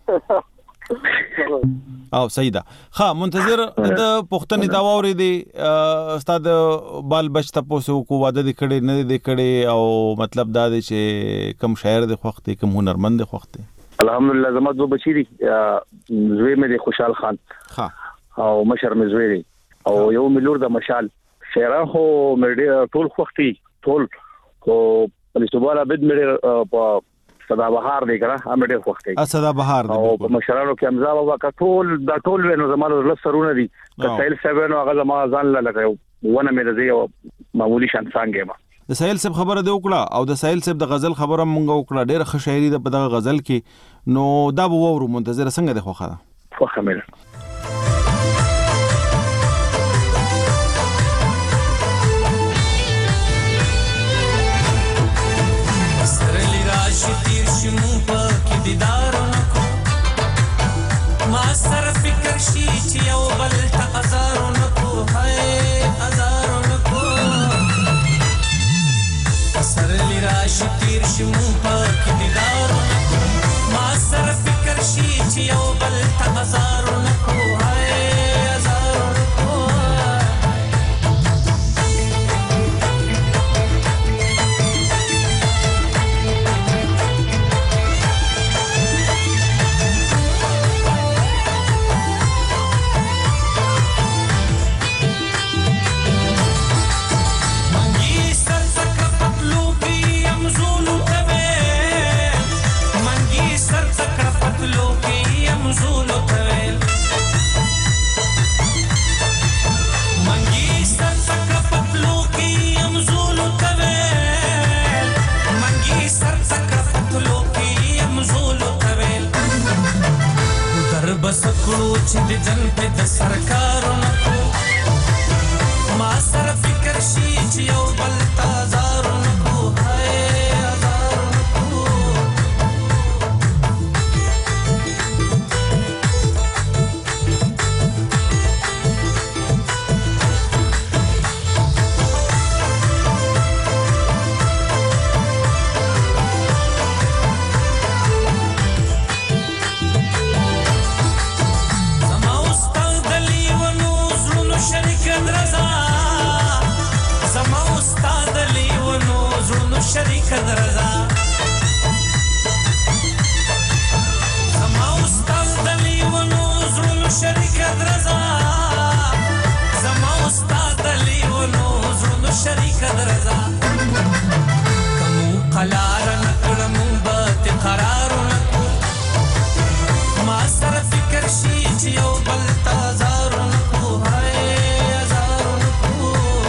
او سیدا ها منتظر د پختنې دا ووري دي استاد بال بچ تاسو کو واده دي کړي نه دي کړي او مطلب دا دي چې کم شاعر دي خوخته کم هنرمند خوخته الحمدلله زما دو بچی دي زوی مې خوشحال خان ها او مشر مې زوی او یو ملور د مشال شعر خو مې ټول خوختي ټول خو په استوباله بد مې په صدا بهار دی کنه هم ډېر خوښ دی صدا بهار دی او په مشرانو کې امزا بابا کټول دا ټول ونه زمانو لسرونه دي کسایل سبنو هغه زما ځان لږه ونه مې د یو معمولی شان څنګه ما د سایل صاحب خبره دی وکړه او د سایل صاحب د غزل خبره مونږ وکړه ډېر ښه شاعري د په دغه غزل کې نو دا به وورو منتظر څنګه دی خوخه خوخه مې تیر شمو پاکی دیدارونو کو ما سر فکر شی چی یو بل تا ازارونو کو ہے ازارونو کو سر لی راشی تیر شمو پاکی دیدارونو کو ما سر فکر شی چی یو بل تا ازارونو کو ہے ازارونو کو بسکړو چې د جن په د سرکارونو کو ما سره فکر شي چې یو بل تازارونو کو ہے ازارونو کو شریک درزا زما استاد دلی ونو زړونو شریک درزا زما استاد دلی ونو زړونو شریک درزا کوم قلار نکړم بات قرار نکو ما سره فکر شي چې یو بل تازار نکو ہے ازار نکو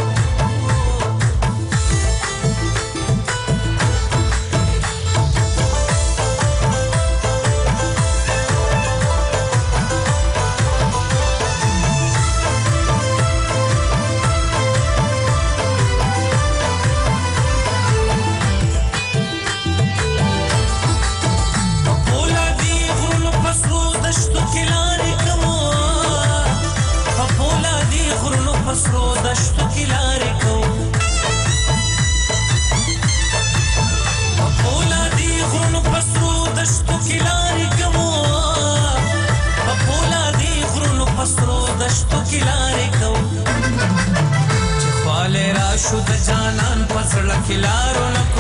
شو د جانان پسړه کلارو نکو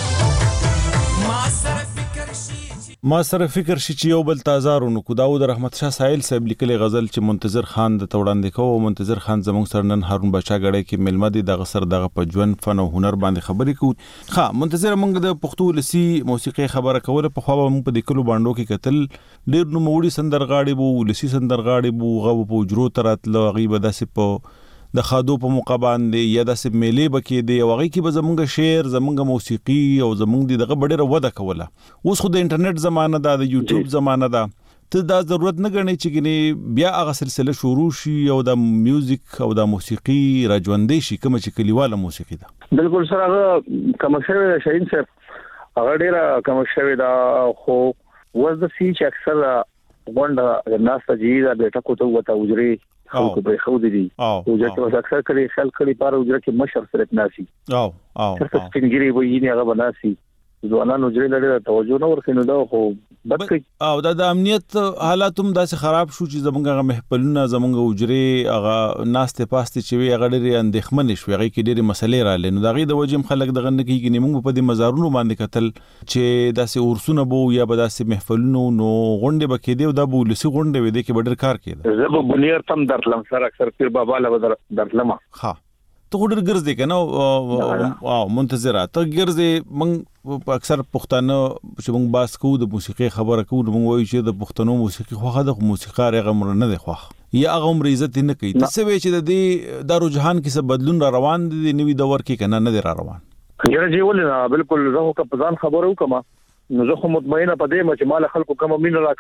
ما سره فکر شي ما سره فکر شي چې یو بل تازارو نکو داود رحمت شاه سایل صاحب لیکلي غزل چې منتظر خان د توړاندې کو منتظر خان زموږ سره نن هارون بچا غړې کې ملمه دي د غسر دغه په ژوند فن او هنر باندې خبرې کوو ها منتظر موږ د پښتو لسی موسیقي خبره کوله په خو موږ په دکلو باندې کې قتل ډیر نو موړي سندرغاړي بو لسی سندرغاړي بو غو په اجرو ترات لغیبه داسې په د خادو په موقع باندې یا د سب میلې بکې دی وغه کې به زمونږ شعر زمونږ موسیقي او زمونږ دغه ډېره وده کوله اوس خو د انټرنیټ زمانہ ده د یوټیوب زمانہ ده ته دا ضرورت نه غني چې ګني بیا هغه سلسله شروع شي او د میوزیک او د موسیقي راځوندې شي کوم چې کلیواله موسیقي ده بالکل سره هغه کمرشل شاهین صاحب هغه ډېره کمرشل دا خو وز د سی چې اکثر غونډه الناس تجهیز بیٹا کو ته وته وجري خو به خو دي او چې اکثر کړي خل کړي پر وجره کې مشر سره ناسي او او څه سپینګری وایي نه هغه بناسي ځوانانو وجري لري توجه نه ورکینو دا خو بس او د امنیت حالات هم داسې خراب شو چې زمونږه محفلونه زمونږه وجري هغه ناشته پاسته چې وی هغه ډېری اندېخمن شوي هغه کې ډېری مسلې را لنو دغه د وجم خلک دغه نه کیږي نیمه په دې مزارونو باندې قتل چې داسې ورسونه بو یا به داسې محفلونو نو غونډه بکې دی او د بولسي غونډه وې دی کې بدر کار کېده زه به بنیر تم درتلم سره اکثر پیر بابا له درتلم ها ته ډېر ګرځې کنه او منتظره ته ګرځې من اکثر پښتانه چې موږ باس کوو د موسیقي خبره کوو موږ وایو چې د پښتنو موسیقي خوخه د موسیقار غمر نه دی خوخ یا هغه عمر عزت نه کوي څه وی چې د دې د رجحان کې څه بدلون را روان دي نوې دور کې کنه نه دی را روان یره جی ولې بالکل زه خو په ځان خبرو کوم نو زه خو مطمئنه پدې ما چې مال خلکو کوم مين را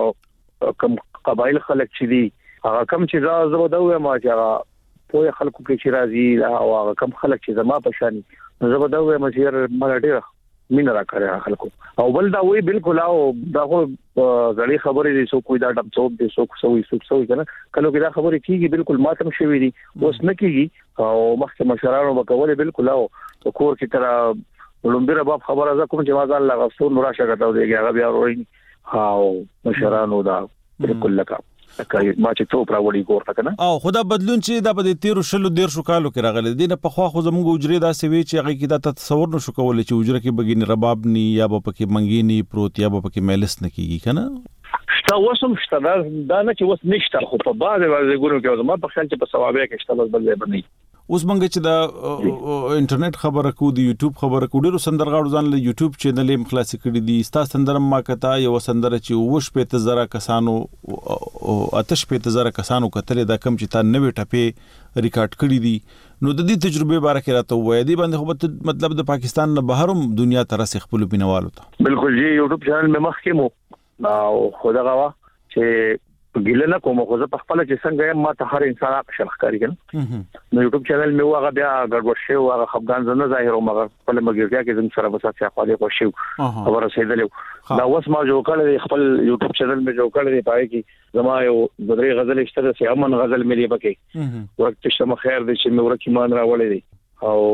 کړې کوم قبایل خلک چې دي هغه کم چې زه زه ودوې ما چې هغه په خلکو کې چې راځي او هغه کم خلک چې زما په شان نو زه ودوې ما چې مال ډېر مين را کړې خلکو او بل دا وی بالکل او دا خو غړي خبرې دي سو کوئی دا ټپ څوب دي سو سوي سو سوي کنه کله کې دا خبرې کیږي بالکل ماتم شوی دي اوس نه کیږي او مخکې مشرانو وکولې بالکل او کور کې تر لومبره باب خبره ز کوم چې ما الله غفور نوراشه کټاو دیږي هغه بیا وروي او مشرانو دا بالکل لکه کای ما چې ټوپ راوړي ګور تکنه او خدا بدلون چې دا په تیر شلو ډیر شو کالو کې راغله دینه په خوا خو زموږ اجرې دا سوي چې هغه کې دا تصور نشو کولای چې اجره کې بګین رباب ني یا په کې منګيني پروت یا په کې ملس نه کیږي کنه شته وسم شته دا نه چې وس نشته خو په بعض وایي ګورو کې ما په خیال چې په ثوابه کې شته بل ځای باندې اوس مونږ چې دا انټرنیټ خبره کو دی یوټیوب خبره کو ډیرو سندرغاړو ځان له یوټیوب چینل هم خلاص کړی دي ستا سندرم ما کتا یو سندره چې وش په تزره کسانو او آتش په تزره کسانو کتل دا کم چې تا نوې ټپه ریکارډ کړی دي نو د دې تجربه باره کې راته وای دی باندې خو مطلب د پاکستان نه بهرم دنیا ته رسې خپل بینوالو ته بالکل جی یوټیوب چینل مې مخکې مو او خدا غوا چې ګیله نه کوم خو زه په خپل چې څنګه ما ته هر انسان حق شرخ کوي کنه نو یوټیوب چینل مې واغه بیا ګډوډ شو هغه خفقان زنه ظاهر او مګر خپل مګرګه کې زم سره بسات څخه خالي خو شو خبر رسیدلې دا اوس ما جو کړل خپل یوټیوب چینل مې جو کړل پای کې زما یو درې غزل اشتره سي امن غزل مې بکې وخت شمه خیر دې چې مې ورکی مان راولې دي او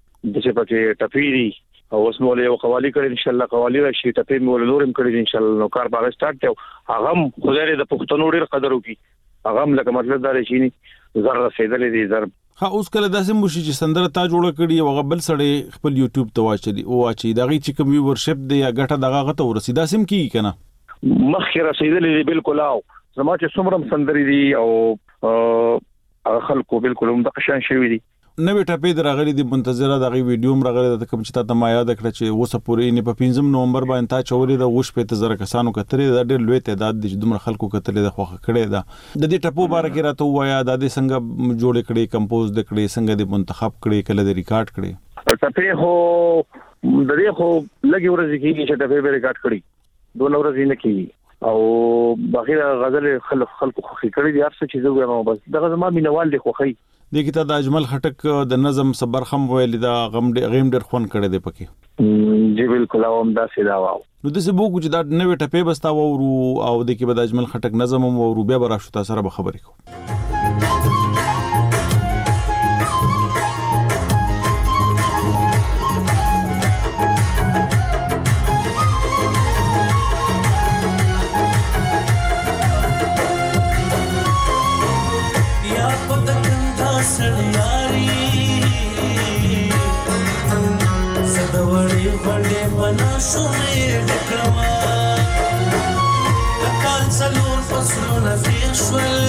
د څه پکې ټپيري او اوس مو له قوالی کړي ان شاء الله قوالی راشي ټپې مو له نورم کړي ان شاء الله نو کار باغ سٹارټ ته هغه خدای د پښتنو ډیر قدر وکي هغه لکه مطلب دا رشي نه زر رسیدلې دي زر ها اوس کله داسې مو شي چې سندره تا جوړ کړي او غبل سړی خپل یوټیوب ته واچي او واچي دغه چې کوم ویورشپ دی یا غټه دغه غته ورسي داسم کیږي کنه مخکې رسیدلې دي بالکل او زما چې څومره سندري دي او خلکو بالکل هم د قشان شوی دي نوې ټپې درغلي دي منتظره دغه ویډیو هم راغلي د کوم چې تا ما یاد کړ چې اوسه پورې نه په پنځم نومبر باندې تا چوري د وښ په تزره کسانو کترې د ډېر لوی تعداد د دومره خلکو کترې د خوخه کړي دا د دې ټپو باره کې راته وایا د دې څنګه جوړ کړي کمپوز د کړي څنګه د منتخب کړي کله د ریکارډ کړي ټپې هو د دې خو لګي ورځ کې چې ټپې به ریکارډ کړي دوه ورځې نه کیږي او بغیر غزل خلق خلکو خوخي کړي دي هر څه چې زه وایم بس دغه زما مینوال دي خوخي د کیته د اجمل خټک د نظم صبر خم ویل دا غم غیم ډیر خون کړي دی پکې جی بالکل اوم دا سیدا واو نو د څه بوګو چې دا نوې ټپې بستا وورو او د کې بد اجمل خټک نظم او روبیا برا شو تاسو سره خبرې کو شومې ډکړما کال څلور فصلونه تیر شول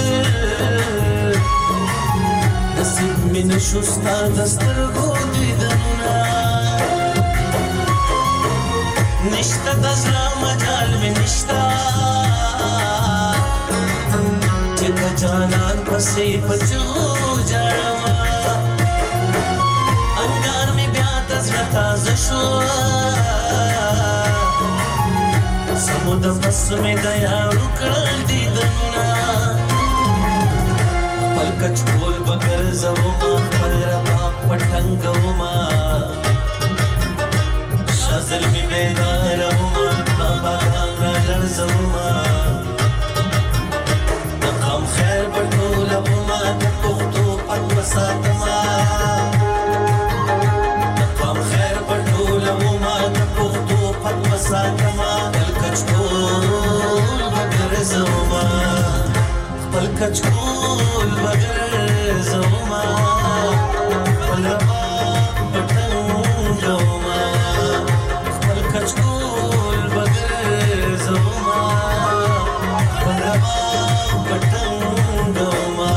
نصیب مې نشو ستا د سترګو دیدنونه نشته د زړه مجال مې نشته چې د جانان پسې پچو جاړما انګار مې بیا د زړه تازه شو سمود پس میں دیا رکڑ دی دنیا پل کچ کول بگر زوما پل ربا پٹھنگوما شازل می بیدار ہوما بابا گانگا لرزوما نقام خیر بٹول ہوما تکوختو پت مساتما نقام خیر بٹول ہوما تکوختو پت مساتما کچکول بگر زوما خپل کچکول بگر زوما خپل ربا پټنګوما خپل کچکول بگر زوما خپل ربا پټنګوما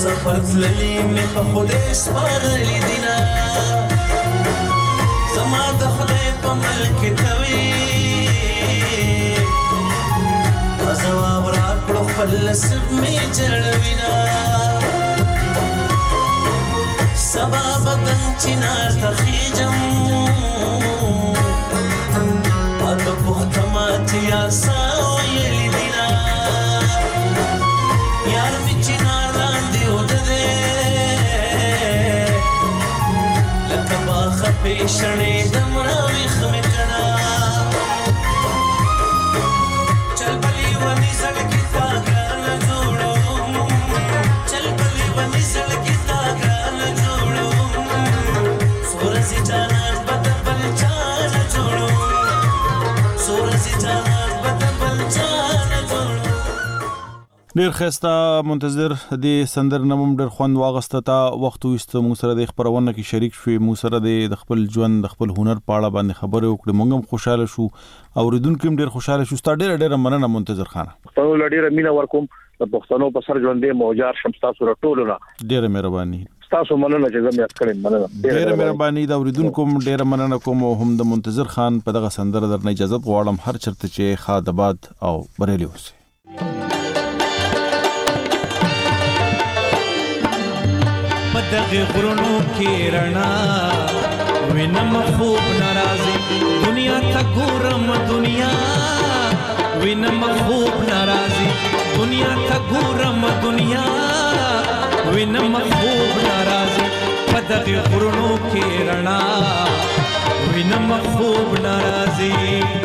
سفر تللی می په خوده سپارلی دینا زما د خدای په ملک توی وزواب را کړو خپل نصیب می جړوینا سبا بدن چنار تخیجم پاتو پختماتی آساو یلی دینا یار می چنار لاندی اودده لکه باخ پیشنی دمراوی خمکنا چل بلی ونی زڑکی تاگران جوڑو چل بلی ونی زڑکی تاگران جوڑو سورسی جانان بدن بل چان جوڑو سورسی جانان بدن بل چان جوڑو. ډیر خسته منتظر دي سندر نمم ډیر خوند واغسته تا وخت وست مو سره د خبرونه کې شریک شوي مو سره د خپل ژوند د خپل هنر په اړه باندې خبرې وکړې مونږ هم خوشاله شو اوریدونکو هم ډیر خوشاله شو ستاسو ډیر ډیر مننه منتظر خان پښتنو لډیره مینا ورکوم د پښتنو په سر ژوندې موجار شمستا سره ټولونه ډیر مهرباني تاسو مننه چې زم یاد کړم مننه ډیر مهرباني دا اوریدونکو ډیر مننه کوم هم د منتظر خان په دغه سندر درنه اجازه غواړم هر چرته چې خادباد او بریلی اوسه دغه غرونو کې رڼا وینم خوب ناراضي دنیا ته ګورم دنیا وینم خوب ناراضي دنیا ته ګورم دنیا وینم خوب ناراضي په دغه غرونو کې رڼا وینم خوب ناراضي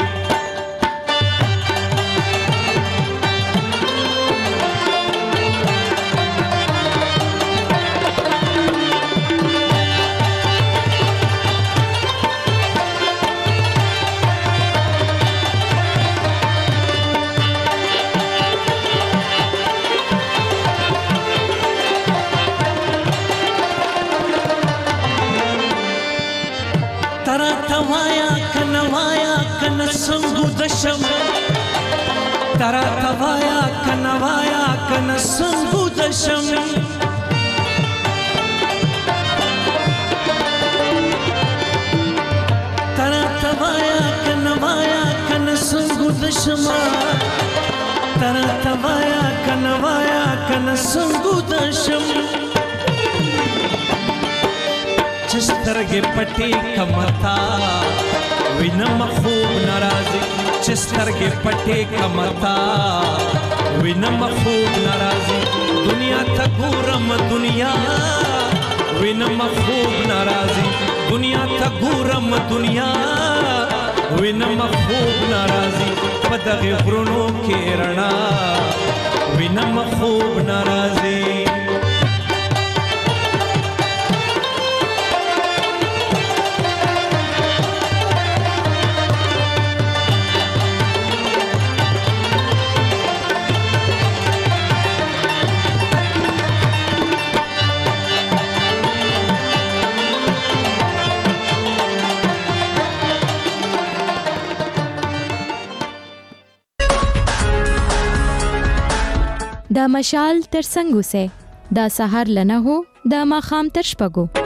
دشم ترا توایا کنوایا کن سنگو دشم ترا توایا کنوایا کن سنگو دشم ترا توایا کنوایا کن سنگو دشم چسترگے پٹی کمتا وینم خوب ناراضی چسترگے پٹے کمتا وینم خوب ناراضی دنیا تا گورم دنیا وینم خوب ناراضی دنیا تا گورم دنیا وینم خوب ناراضی پدغ غرونو کې رڼا وینم خوب ناراضی دا مشال تر څنګه سه دا سحر لنه هو دا ماخام تر شپګو